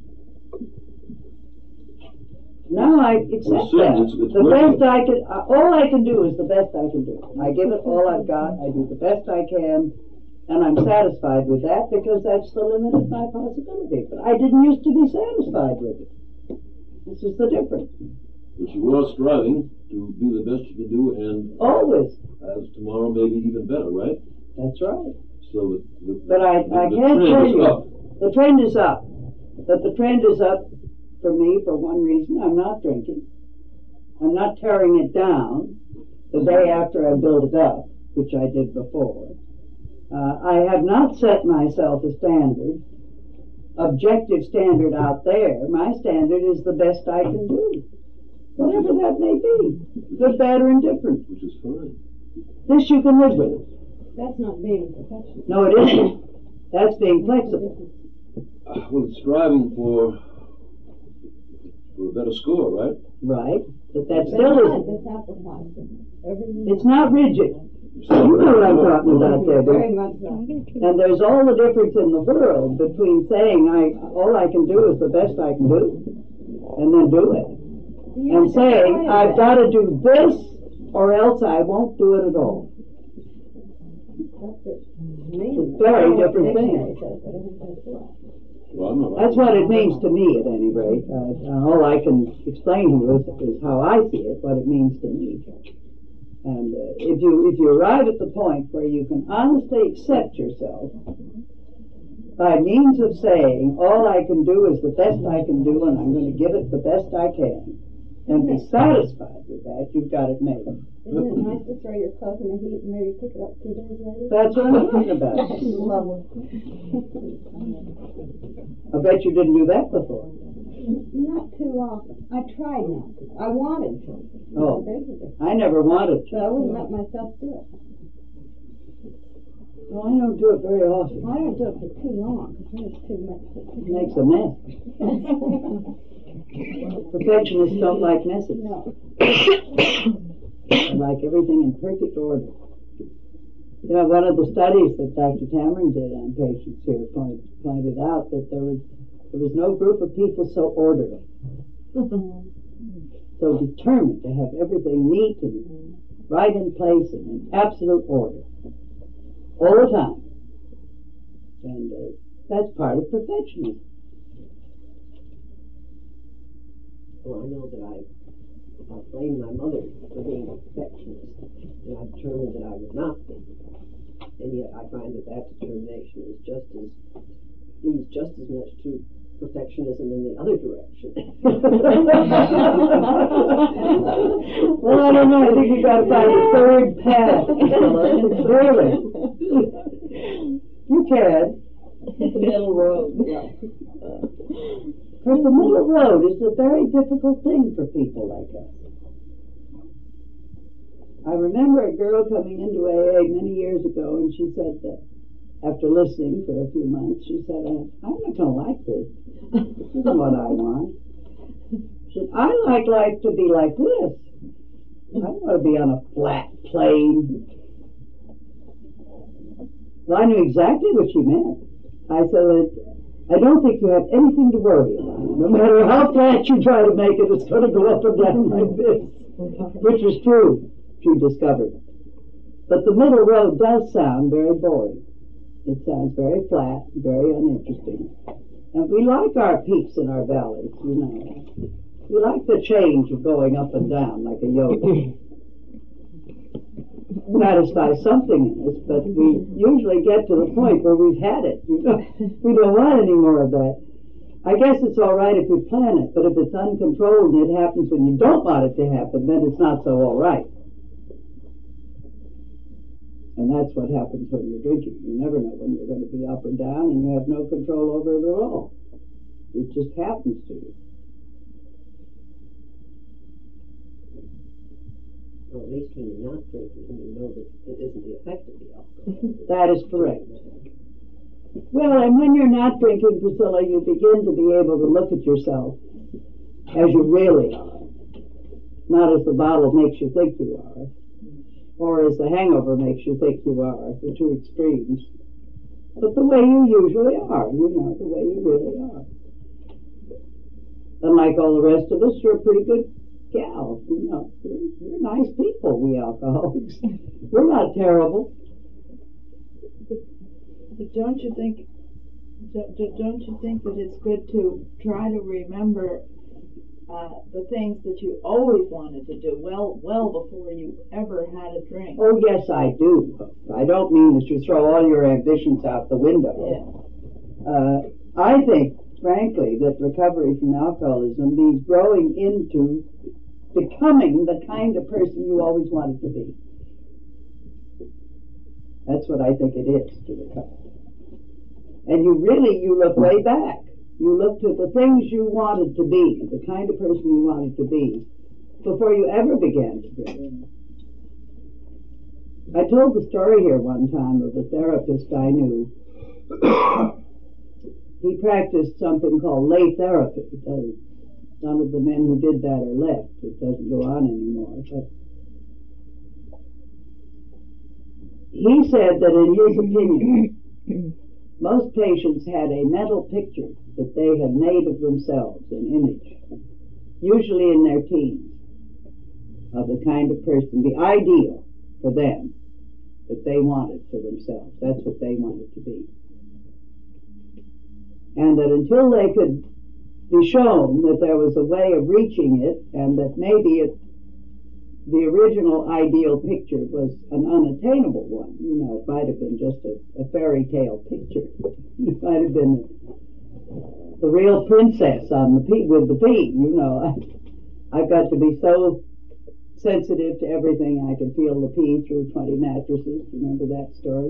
Now I accept that. The best I can, all I can do is the best I can do. I give it all I've got. I do the best I can. And I'm satisfied with that because that's the limit of my possibility. But I didn't used to be satisfied with it. This is the difference. But you are striving to do the best you can do, and always, as tomorrow maybe even better, right? That's right. So but I can't tell you. The trend is up. But the trend is up for me for one reason. I'm not drinking. I'm not tearing it down the day after I build it up, which I did before. I have not set myself a standard, objective standard out there. My standard is the best I can do, whatever that may be, good, bad, or indifferent. Which is fine. This you can live with. That's not being perfectionist. No, it isn't. That's being flexible. Well, it's striving for a better score, right? Right, but that still isn't. It's not rigid. You know what I'm talking about there, Very much so. And there's all the difference in the world between saying all I can do is the best I can do, and then do it, and saying I've got to do this or else I won't do it at all. It's very different things. That's what it means to me, at any rate. All I can explain to you is how I see it, what it means to me. And if you arrive at the point where you can honestly accept yourself by means of saying all I can do is the best I can do and I'm going to give it the best I can, and be satisfied with that, you've got it made. Isn't it nice to throw your clothes in the heat and maybe pick it up 2 days later? That's what I'm talking about. Lovely. I bet you didn't do that before. Not too often. I tried not to. I wanted to. Oh, I never wanted to. But I wouldn't let myself do it. Well, I don't do it very often. I don't do it for too long, because then it's too much. It makes a mess. Perfectionists don't like messes. No. They like everything in perfect order. You know, one of the studies that Dr. Tamron did on patients here pointed out that there was no group of people so orderly, so determined to have everything neat and right in place and in absolute order all the time. And that's part of perfectionism. Well, I know that I blamed my mother for being a perfectionist, and I determined that I would not be. And yet I find that determination leads just as much to perfectionism in the other direction. Well, I don't know. I think you've got to find a third path. Clearly. You can. The middle road. Yeah. Because the middle road is a very difficult thing for people like us. I remember a girl coming into AA many years ago, and she said that after listening for a few months, she said, I'm not going to like this. This isn't what I want. She said, I like life to be like this. I don't want to be on a flat plane. Well, I knew exactly what she meant. I said, I don't think you have anything to worry about. No matter how flat you try to make it, it's going to go up and down like this. Which is true, she discovered. But the middle road does sound very boring. It sounds very flat, very uninteresting. And we like our peaks and our valleys, you know. We like the change of going up and down like a yoga. Satisfy something in us, but we usually get to the point where we've had it. We don't want any more of that. I guess it's all right if you plan it, but if it's uncontrolled and it happens when you don't want it to happen, then it's not so all right. And that's what happens when you're drinking. You never know when you're going to be up or down, and you have no control over it at all. It just happens to you. Well, at least when you're not drinking, you know that it isn't the effect of the alcohol. That is correct. Well, and when you're not drinking, Priscilla, you begin to be able to look at yourself as you really are. Not as the bottle makes you think you are, or as the hangover makes you think you are, the two extremes. But the way you usually are, you know, the way you really are. And like all the rest of us, you're a pretty good gal, you know. We're nice people, we alcoholics. We're not terrible. But don't you think that it's good to try to remember the things that you always wanted to do well before you ever had a drink? Oh, yes, I do. I don't mean that you throw all your ambitions out the window. Yeah. I think, frankly, that recovery from alcoholism means growing into becoming the kind of person you always wanted to be. That's what I think it is to recover. And you look way back. You look to the things you wanted to be, the kind of person you wanted to be, before you ever began to drink. I told the story here one time of a therapist I knew. He practiced something called lay therapy. Some of the men who did that are left. It doesn't go on anymore. But he said that in his opinion, most patients had a mental picture that they had made of themselves, an image, usually in their teens, of the kind of person, the ideal for them that they wanted for themselves. That's what they wanted to be. And that until they could be shown that there was a way of reaching it, and that maybe the original ideal picture was an unattainable one. You know, it might have been just a fairy tale picture. It might have been the real princess on the pea, with the pea. You know, I've got to be so sensitive to everything I can feel the pea through 20 mattresses. Remember that story?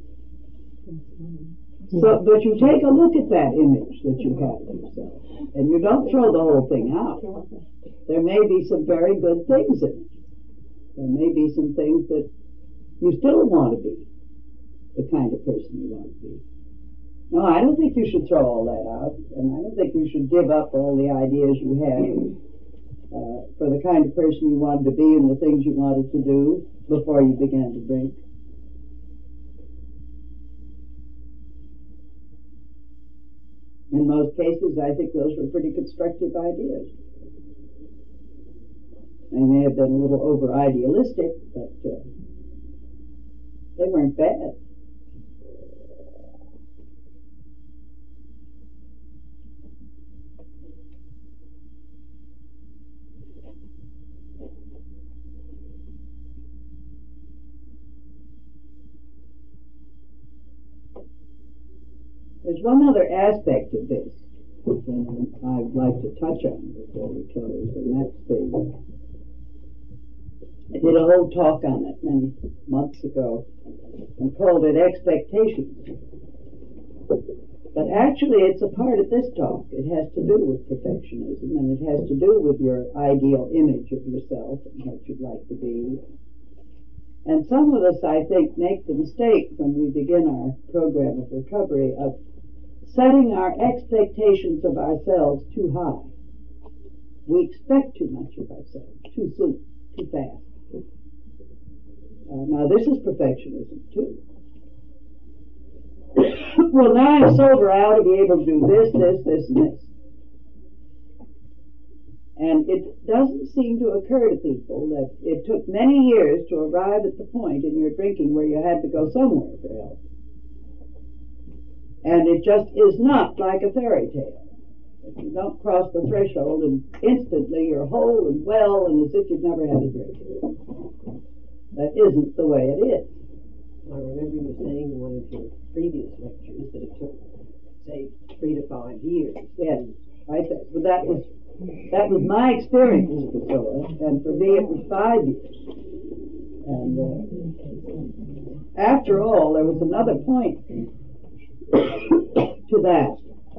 So, but you take a look at that image that you have of yourself, and you don't throw the whole thing out. There may be some very good things in it. There may be some things that you still want to be, the kind of person you want to be. No, I don't think you should throw all that out, and I don't think you should give up all the ideas you had for the kind of person you wanted to be and the things you wanted to do before you began to drink. In most cases, I think those were pretty constructive ideas. They may have been a little over-idealistic, but they weren't bad. There's one other aspect of this that I'd like to touch on before we close, and that's I did a whole talk on it many months ago and called it expectations. But actually it's a part of this talk. It has to do with perfectionism, and it has to do with your ideal image of yourself and what you'd like to be. And some of us, I think, make the mistake when we begin our program of recovery of setting our expectations of ourselves too high. We expect too much of ourselves, too soon, too fast. Now, this is perfectionism, too. Well, now I'm sober, I ought to be able to do this, this, this, and this. And it doesn't seem to occur to people that it took many years to arrive at the point in your drinking where you had to go somewhere for help. And it just is not like a fairy tale. If you don't cross the threshold and instantly you're whole and well and as if you've never had a drink. That isn't the way it is. I remember you saying in one of your previous lectures that it took, say, 3 to 5 years. Yes, I said, but that was my experience, Priscilla, and for me it was 5 years. And after all, there was another point to that.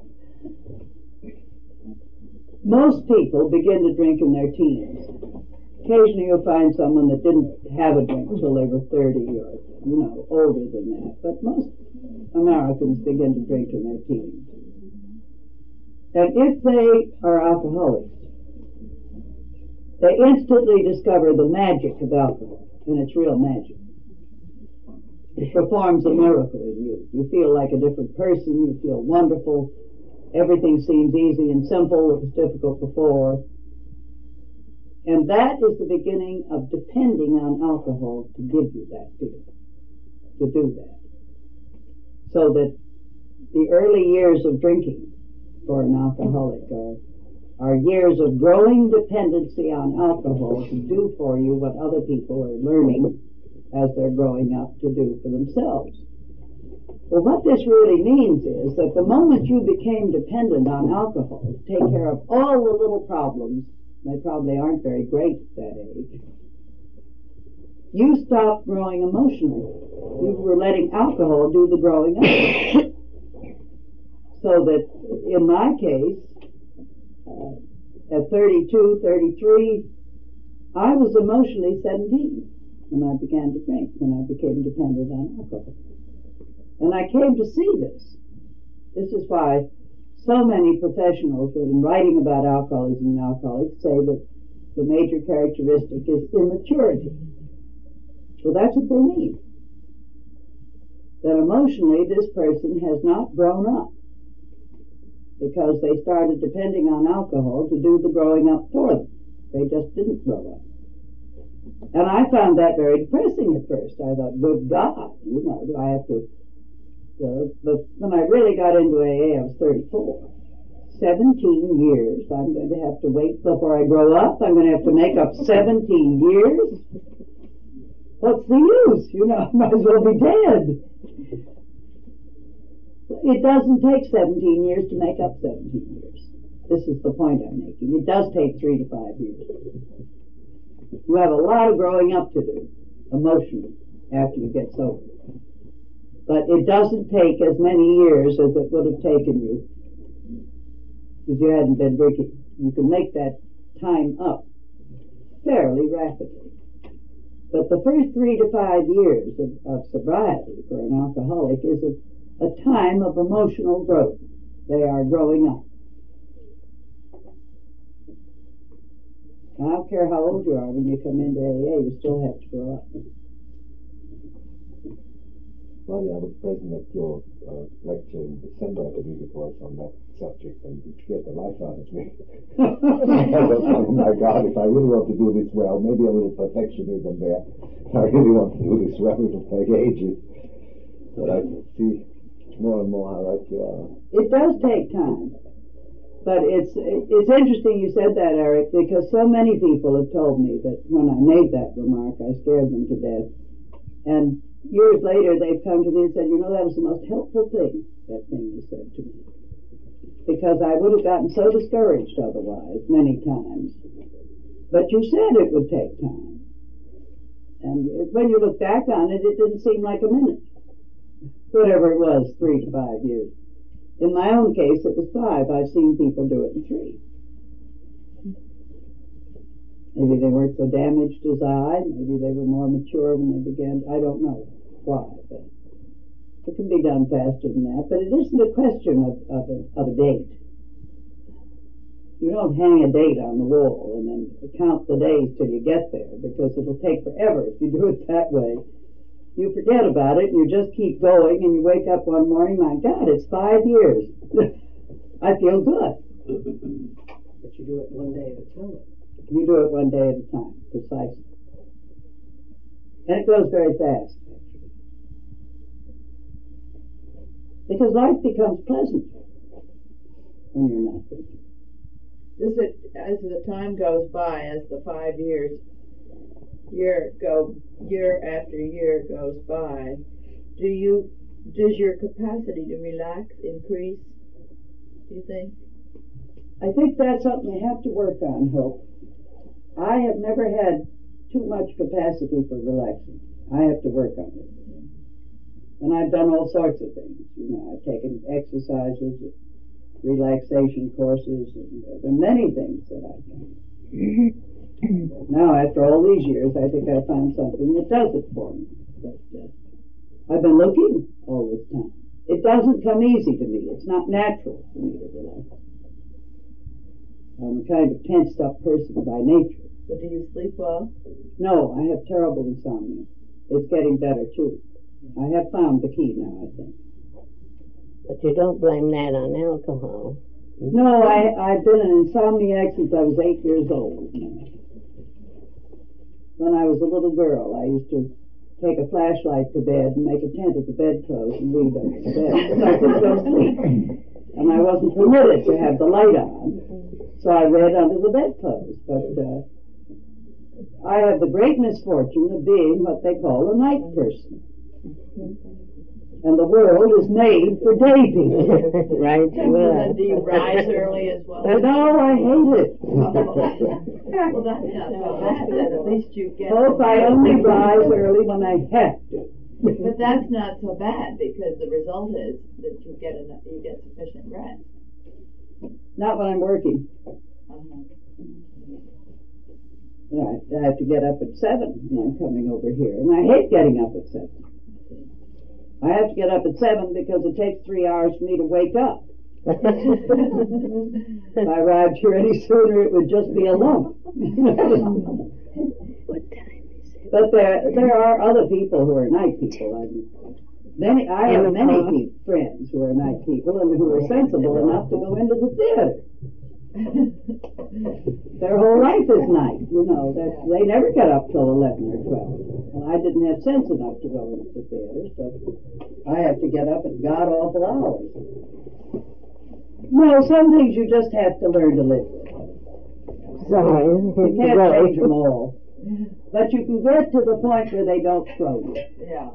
Most people begin to drink in their teens. Occasionally you'll find someone that didn't have a drink until they were 30 or, older than that. But most Americans begin to drink in their teens. And if they are alcoholics, they instantly discover the magic of alcohol, and it's real magic. It performs a miracle in you. You feel like a different person, you feel wonderful, everything seems easy and simple, it was difficult before. And that is the beginning of depending on alcohol to give you that feeling, to do that. So that the early years of drinking for an alcoholic are years of growing dependency on alcohol to do for you what other people are learning as they're growing up to do for themselves. Well, what this really means is that the moment you became dependent on alcohol to take care of all the little problems, they probably aren't very great at that age, you stopped growing emotionally. You were letting alcohol do the growing up. So that in my case, at 32, 33, I was emotionally 17 when I began to drink, when I became dependent on alcohol. And I came to see this. This is why so many professionals that in writing about alcoholism and alcoholics say that the major characteristic is immaturity. So that's what they mean. That emotionally this person has not grown up because they started depending on alcohol to do the growing up for them. They just didn't grow up. And I found that very depressing at first. I thought, good God, do I have to... but when I really got into AA, I was 34. 17 years I'm going to have to wait before I grow up. I'm going to have to make up 17 years. What's the use? I might as well be dead. It doesn't take 17 years to make up 17 years. This is the point I'm making. It does take 3 to 5 years. You have a lot of growing up to do, emotionally, after you get sober. But it doesn't take as many years as it would have taken you if you hadn't been drinking. You can make that time up fairly rapidly. But the first 3 to 5 years of sobriety for an alcoholic is a time of emotional growth. They are growing up. I don't care how old you are when you come into AA, you still have to grow up. Well, I was present at your lecture in December, I believe it was, on that subject, and it scared the life out of me. Oh my God, if I really want to do this well, maybe a little perfectionism there. If I really want to do this well, it'll take ages. But I can see more and more how right you are. It does take time. But it's interesting you said that, Eric, because so many people have told me that when I made that remark, I scared them to death. And years later, they've come to me and said, that was the most helpful thing, that thing you said to me. Because I would have gotten so discouraged otherwise, many times. But you said it would take time. And when you look back on it, it didn't seem like a minute. Whatever it was, 3 to 5 years. In my own case, it was 5. I've seen people do it in 3. Maybe they weren't so damaged as I. Maybe they were more mature when they began. I don't know why, but it can be done faster than that. But it isn't a question of a date. You don't hang a date on the wall and then count the days till you get there, because it'll take forever if you do it that way. You forget about it and you just keep going, and you wake up one morning, my God, it's 5 years. I feel good. But you do it one day at a time. You do it one day at a time, precisely. And it goes very fast, actually. Because life becomes pleasant when you're not thinking. Does it, as the time goes by, as the 5 years, year after year goes by, does your capacity to relax increase, do you think? I think that's something you have to work on, Hope. I have never had too much capacity for relaxing. I have to work on it. And I've done all sorts of things. You know, I've taken exercises, relaxation courses, and there are many things that I've done. Now, after all these years, I think I found something that does it for me. But I've been looking all this time. It doesn't come easy to me. It's not natural for me to relax. I'm a kind of tensed up person by nature. But do you sleep well? No, I have terrible insomnia. It's getting better too. I have found the key now, I think. But you don't blame that on alcohol. No, I've been an insomniac since I was 8 years old. When I was a little girl, I used to take a flashlight to bed and make a tent at the bedclothes and read under the bed so I could go to sleep. And I wasn't permitted to have the light on, so I read under the bedclothes. But I have the great misfortune of being what they call a night person. And the world is made for day people. Right. Well, do you rise early as well? No, I hate it. Well, that's not so bad. At least you get. Hope I only rise early when I have to. But that's not so bad, because the result is that you get sufficient rest. Not when I'm working. I have to get up at 7 when I'm coming over here, and I hate getting up at 7. I have to get up at 7 because it takes 3 hours for me to wake up. If I arrived here any sooner, it would just be a lump. What time is it? But there are other people who are night people. I have many friends who are night people and who are sensible enough to go into the theater. Their whole life is night, you know. They never get up till 11 or 12. And I didn't have sense enough to go into the theater, so I have to get up at god-awful hours. No, some things you just have to learn to live with. Sorry. You can't change them all. But you can get to the point where they don't throw you. Yeah.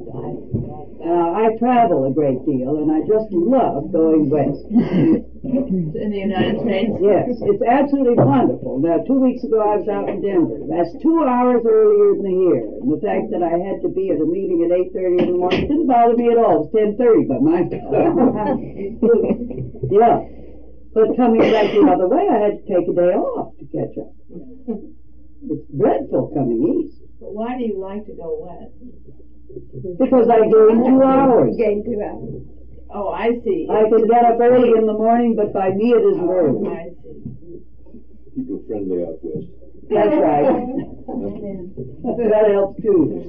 I travel a great deal, and I just love going west. In the United States? Yes, it's absolutely wonderful. Now, 2 weeks ago I was out in Denver. That's 2 hours earlier than here. And the fact that I had to be at a meeting at 8:30 in the morning didn't bother me at all. It was 10:30 by my time. Yeah. But coming back the other way, I had to take a day off to catch up. It's dreadful coming east. But why do you like to go west? Because I gain 2 hours. Gain 2 hours. Oh, I see. I can get up early in the morning, but by me it isn't early. I see. People friendly out west. That's right. That helps too.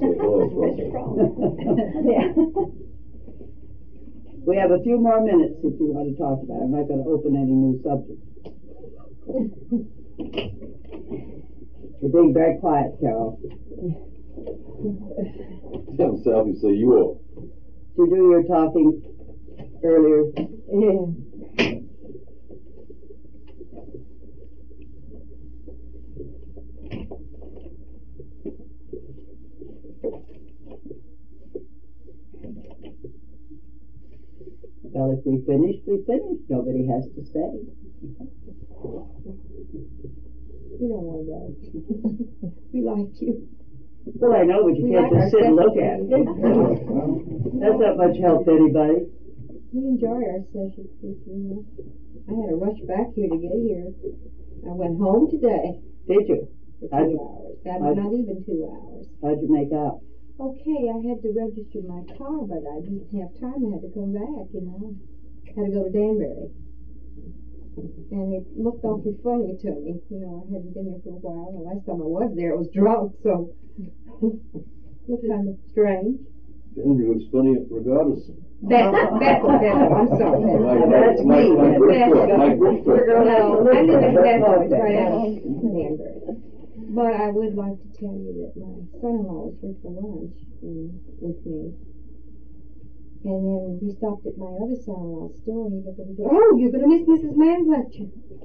We have a few more minutes if you want to talk about it. I'm not going to open any new subjects. You're being very quiet, Carol. Down south, you say you are. Did you do your talking earlier? Yeah. Well, if we finish, we finish. Nobody has to stay. We don't want that. We like you. Well, I know, but you can't just sit and look at it. That's not much help to anybody. We enjoy our sessions with you know. I had to rush back here to get here. I went home today. Did you? for How'd 2 you- hours. how'd- Not even 2 hours. How'd you make out? Okay, I had to register my car, but I didn't have time. I had to come back, you know. Had to go to Danbury. And it looked awfully funny to me. You know, I hadn't been there for a while. The last time I was there, I was drunk, so looked kind of strange. Danbury looks funny regardless. I'm sorry. That's me. Like Bridgeport. No, I live in Bethel, it's right out of Danbury. But I would like to tell you that my son-in-law was here for lunch with me. And then he stopped at my other son-in-law's store and he looked at me and said, "Oh, you're going to miss Mrs. Mann's lecture."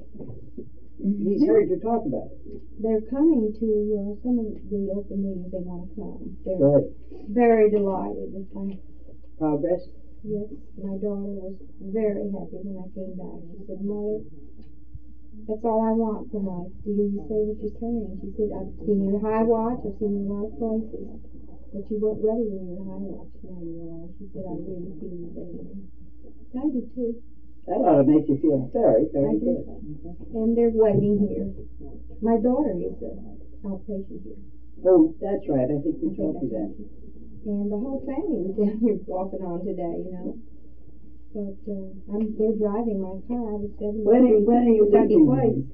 He's heard you talk about it. They're coming to some of the open meetings. They want to come. They're Good. very delighted with my Progress? Yes, my daughter was very happy when I came back. She said, "Mother, that's all I want from life, to hear you say what you're saying." She said, "I've seen you at High Watch, I've seen you in a lot of places, but you weren't ready when you were at High Watch. Now you are." She said, "I really feel you there." I do too. That ought to make you feel very, very I do. good. And they're waiting here. My daughter is an outpatient here. Oh, that's right. I think you told me that. And the whole family was down here walking on today, you know. But they're driving my car. I was 7 When are you leaving?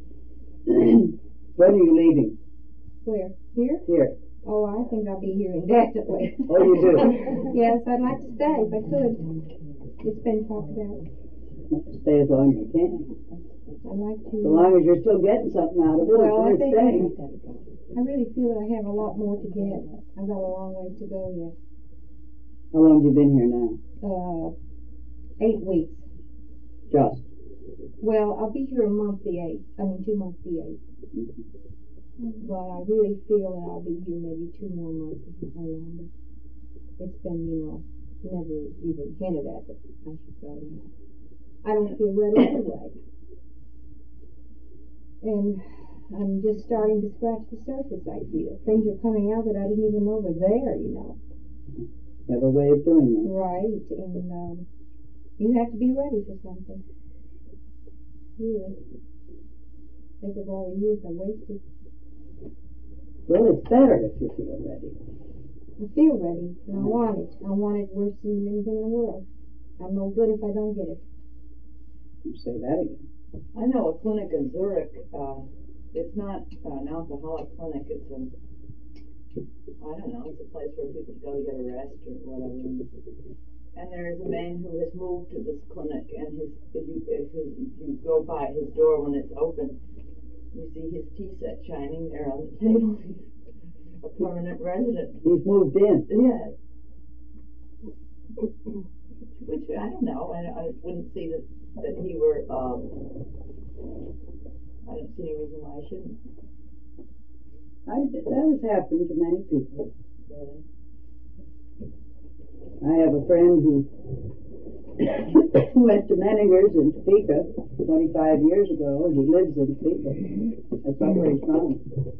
When are you leaving? Where? Here? Here. Oh, I think I'll be here indefinitely. Oh, you do? Yes, I'd like to stay if I could. It's been talked about. Stay as long as you can. I'd like to. So long as you're still getting something out of it, Well, I it's think staying. I really feel that I have a lot more to get. I've got a long ways to go yet. How long have you been here now? 8 weeks. Just. Well, I'll be here a month the 8th. 2 months the 8th. But I really feel that I'll be here maybe 2 more months or longer. It's been, never even hinted at it, I should say. I don't feel ready anyway. And I'm just starting to scratch the surface, I feel. Things are coming out that I didn't even know were there, You have a way of doing that. Right, and you have to be ready for something. Really. Think of all the years I wasted. Well, it's better if you feel ready. I feel ready, and I want it. I want it worse than anything in the world. I'm no good if I don't get it. You say that again. I know a clinic in Zurich. It's not an alcoholic clinic. It's it's a place where people go to get a rest or whatever. And there's a man who has moved to this clinic, and if you go by his door when it's open, you see his tea set shining there on the table. He's a permanent resident. He's moved in. Yes. Which I don't know. I wouldn't see that he were. I don't see any reason why I shouldn't. That has happened to many people. I have a friend who went to Menninger's in Topeka 25 years ago, and he lives in Topeka. That's not where he's from.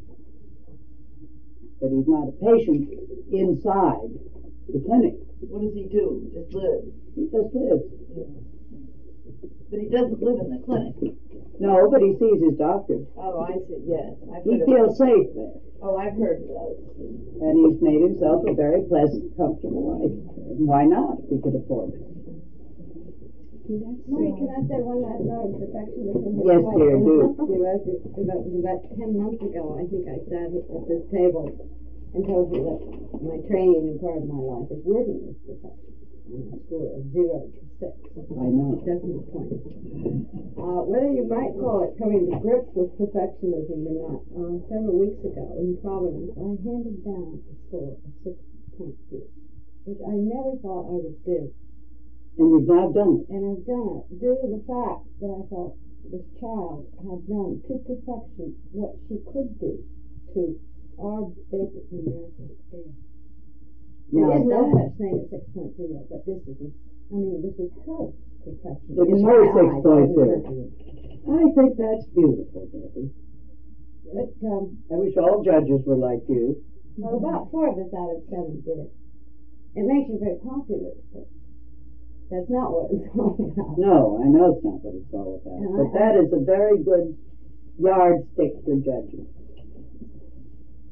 But he's not a patient inside the clinic. What does he do? Just live? He just lives. Yeah. But he doesn't live in the clinic. No, but he sees his doctor. Oh, I see. Yes. He feels safe there. Oh, I've heard of those. And he's made himself a very pleasant, comfortable life. Why not, if he could afford it? Mary, can I say one last note of perfectionism? Yes, dear, do. About 10 months ago, I think I sat at this table and told you that my training and part of my life is working with perfection on a score of 0 to 6. I know. Decimal point. Whether you might call it coming to grips with perfectionism or not, several weeks ago in Providence, I handed down a score of 6.2, which I never thought I would do. And you've now done it. And I've done it due to the fact that I thought this child had done to perfection what she could do to our basic numerical scale. There is no such thing as 6.0, but this isn't. This is her perfection. It was her 6.0. I think that's beautiful, Debbie. But, I wish all judges were like you. well, about 4 of us out of 7 did it. It makes you very popular, but that's not what it's all about. No, I know it's not what it's all about. But that is a very good yardstick for judging.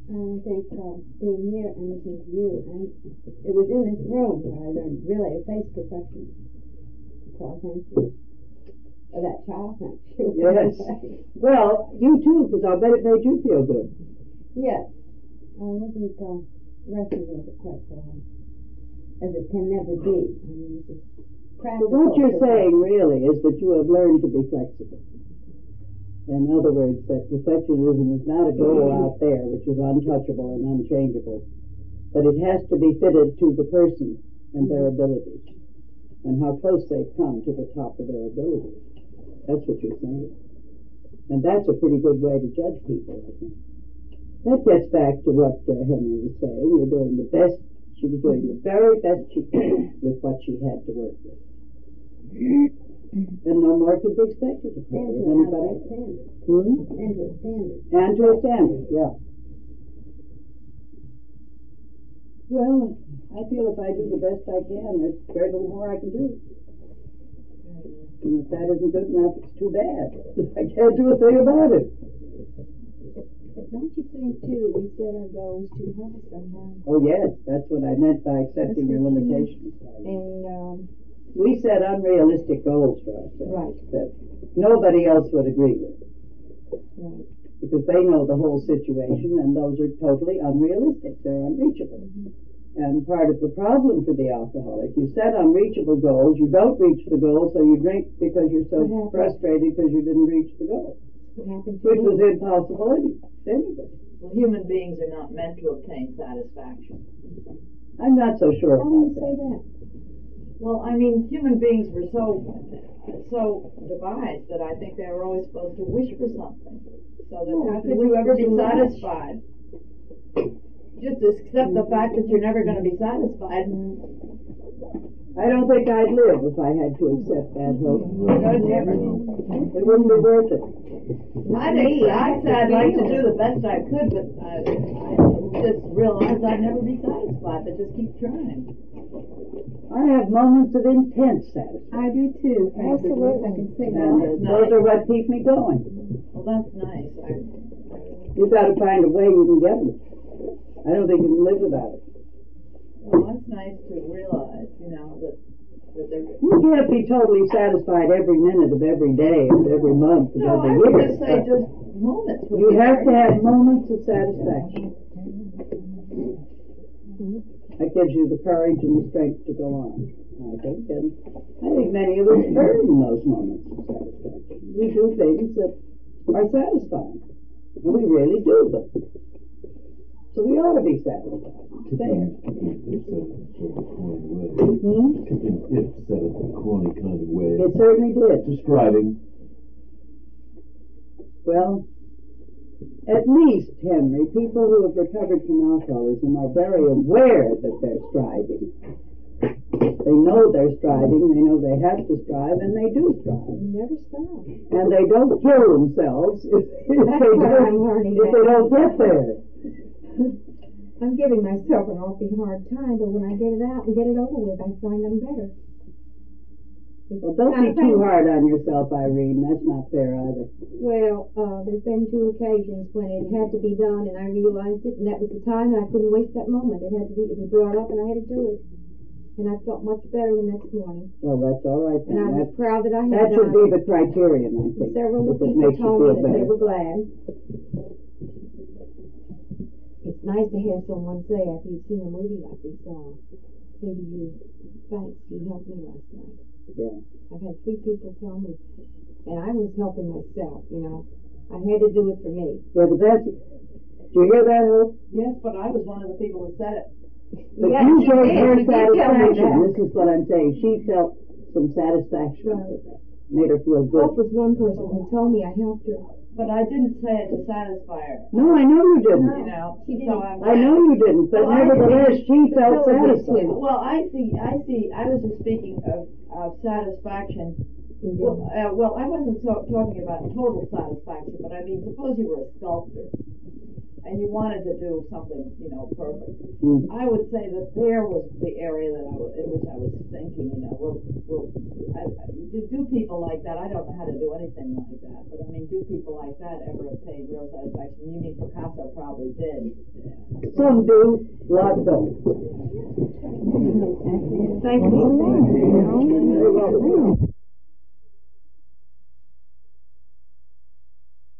And I think being here and listening to you, and it was in this room where I learned really to face perfection. So I thank you. Or that child, thank you. Yes. Well, you too, because I bet it made you feel good. Yes. I wasn't wrestling with it quite so long, as it can never be. I mean, it's just So what you're saying really is that you have learned to be flexible. In other words, that perfectionism is not a goal out there which is untouchable and unchangeable, but it has to be fitted to the person and their abilities, and how close they've come to the top of their abilities. That's what you're saying. And that's a pretty good way to judge people, I think. That gets back to what Henry was saying. You're doing the best. She was doing the very best she could with what she had to work with. And no more could be expected of her, of anybody. And to a standard. And to a standard, yeah. Well, I feel if I do the best I can, there's very little more I can do. And if that isn't good enough, it's too bad. I can't do a thing about it. But don't you think, too, we set our goals too high sometimes? Oh, yes, that's what I meant by accepting your limitations. And, we set unrealistic goals for ourselves. Right. That nobody else would agree with. Right. Because they know the whole situation, and those are totally unrealistic. They're unreachable. And part of the problem for the alcoholic, you set unreachable goals, you don't reach the goal, so you drink because you're so frustrated because you didn't reach the goal. Which was impossible anyway. Well, human beings are not meant to obtain satisfaction. I'm not so sure How do you about say that. that? Well, I mean, human beings were so devised that I think they were always supposed to wish for something. So that how could you ever be satisfied? Just accept the fact that you're never going to be satisfied. I don't think I'd live if I had to accept that hope. It wouldn't be worth it. I'd say I'd like to do the best I could, but I just realized I'd never be satisfied, but just keep trying. I have moments of intense satisfaction. I do too. Absolutely. I can see And those are what keep me going. Well, that's nice. You've got to find a way you can get them. I don't think you can live without it. Well, that's nice to realize, that You can't be totally satisfied every minute of every day and every month of every year. I would just say just moments. You have to have moments of satisfaction. That gives you the courage and the strength to go on, I think. And I think many of us earn those moments of satisfaction. We do things that are satisfying. And we really do them. So we ought to be satisfied. There. If said it in a corny kind of way. It certainly did. To striving. Well, at least, Henry, people who have recovered from alcoholism are very aware that they're striving. They know they're striving, they know they have to strive, and they do strive. You never stop. And they don't kill themselves if they don't get there. I'm giving myself an awfully hard time, but when I get it out and get it over with, I find I'm better. Well, don't be too hard on yourself, Irene. That's not fair either. Well, there's been 2 occasions when it had to be done, and I realized it, and that was the time, and I couldn't waste that moment. It had to be brought up, and I had to do it. And I felt much better the next morning. Well, that's all right then. And I was proud that I had That should done be the criterion, I think. Several if it people makes you told me feel that they better. were glad. It's nice to have someone say after you've seen a movie like we saw, say to you, thanks, you helped me last night. Yeah. I've had 3 people tell me, and I was helping myself, I had to do it for me. Yeah, but that's, do you hear that, Hope? Yes, but I was one of the people who said it. But Yes, you she showed did. her She did tell me satisfaction. that. This is what I'm saying. She felt some satisfaction with that. Made her feel good. Hope was one person who told me I helped her. But I didn't say it to satisfy her. No, I know you didn't. She didn't. So I'm I know you didn't, but Well, I nevertheless, she felt so did satisfied. too. Well, I see, I was just speaking of satisfaction. Well, I wasn't talking about total satisfaction, but I mean, suppose you were a sculptor and you wanted to do something, perfect. I would say that there was the area that in which I was thinking, do people like that, I don't know how to do anything like that, but I mean, do people like that ever obtain real satisfaction? You mean Picasso probably did. Some do, lots don't. Thank you.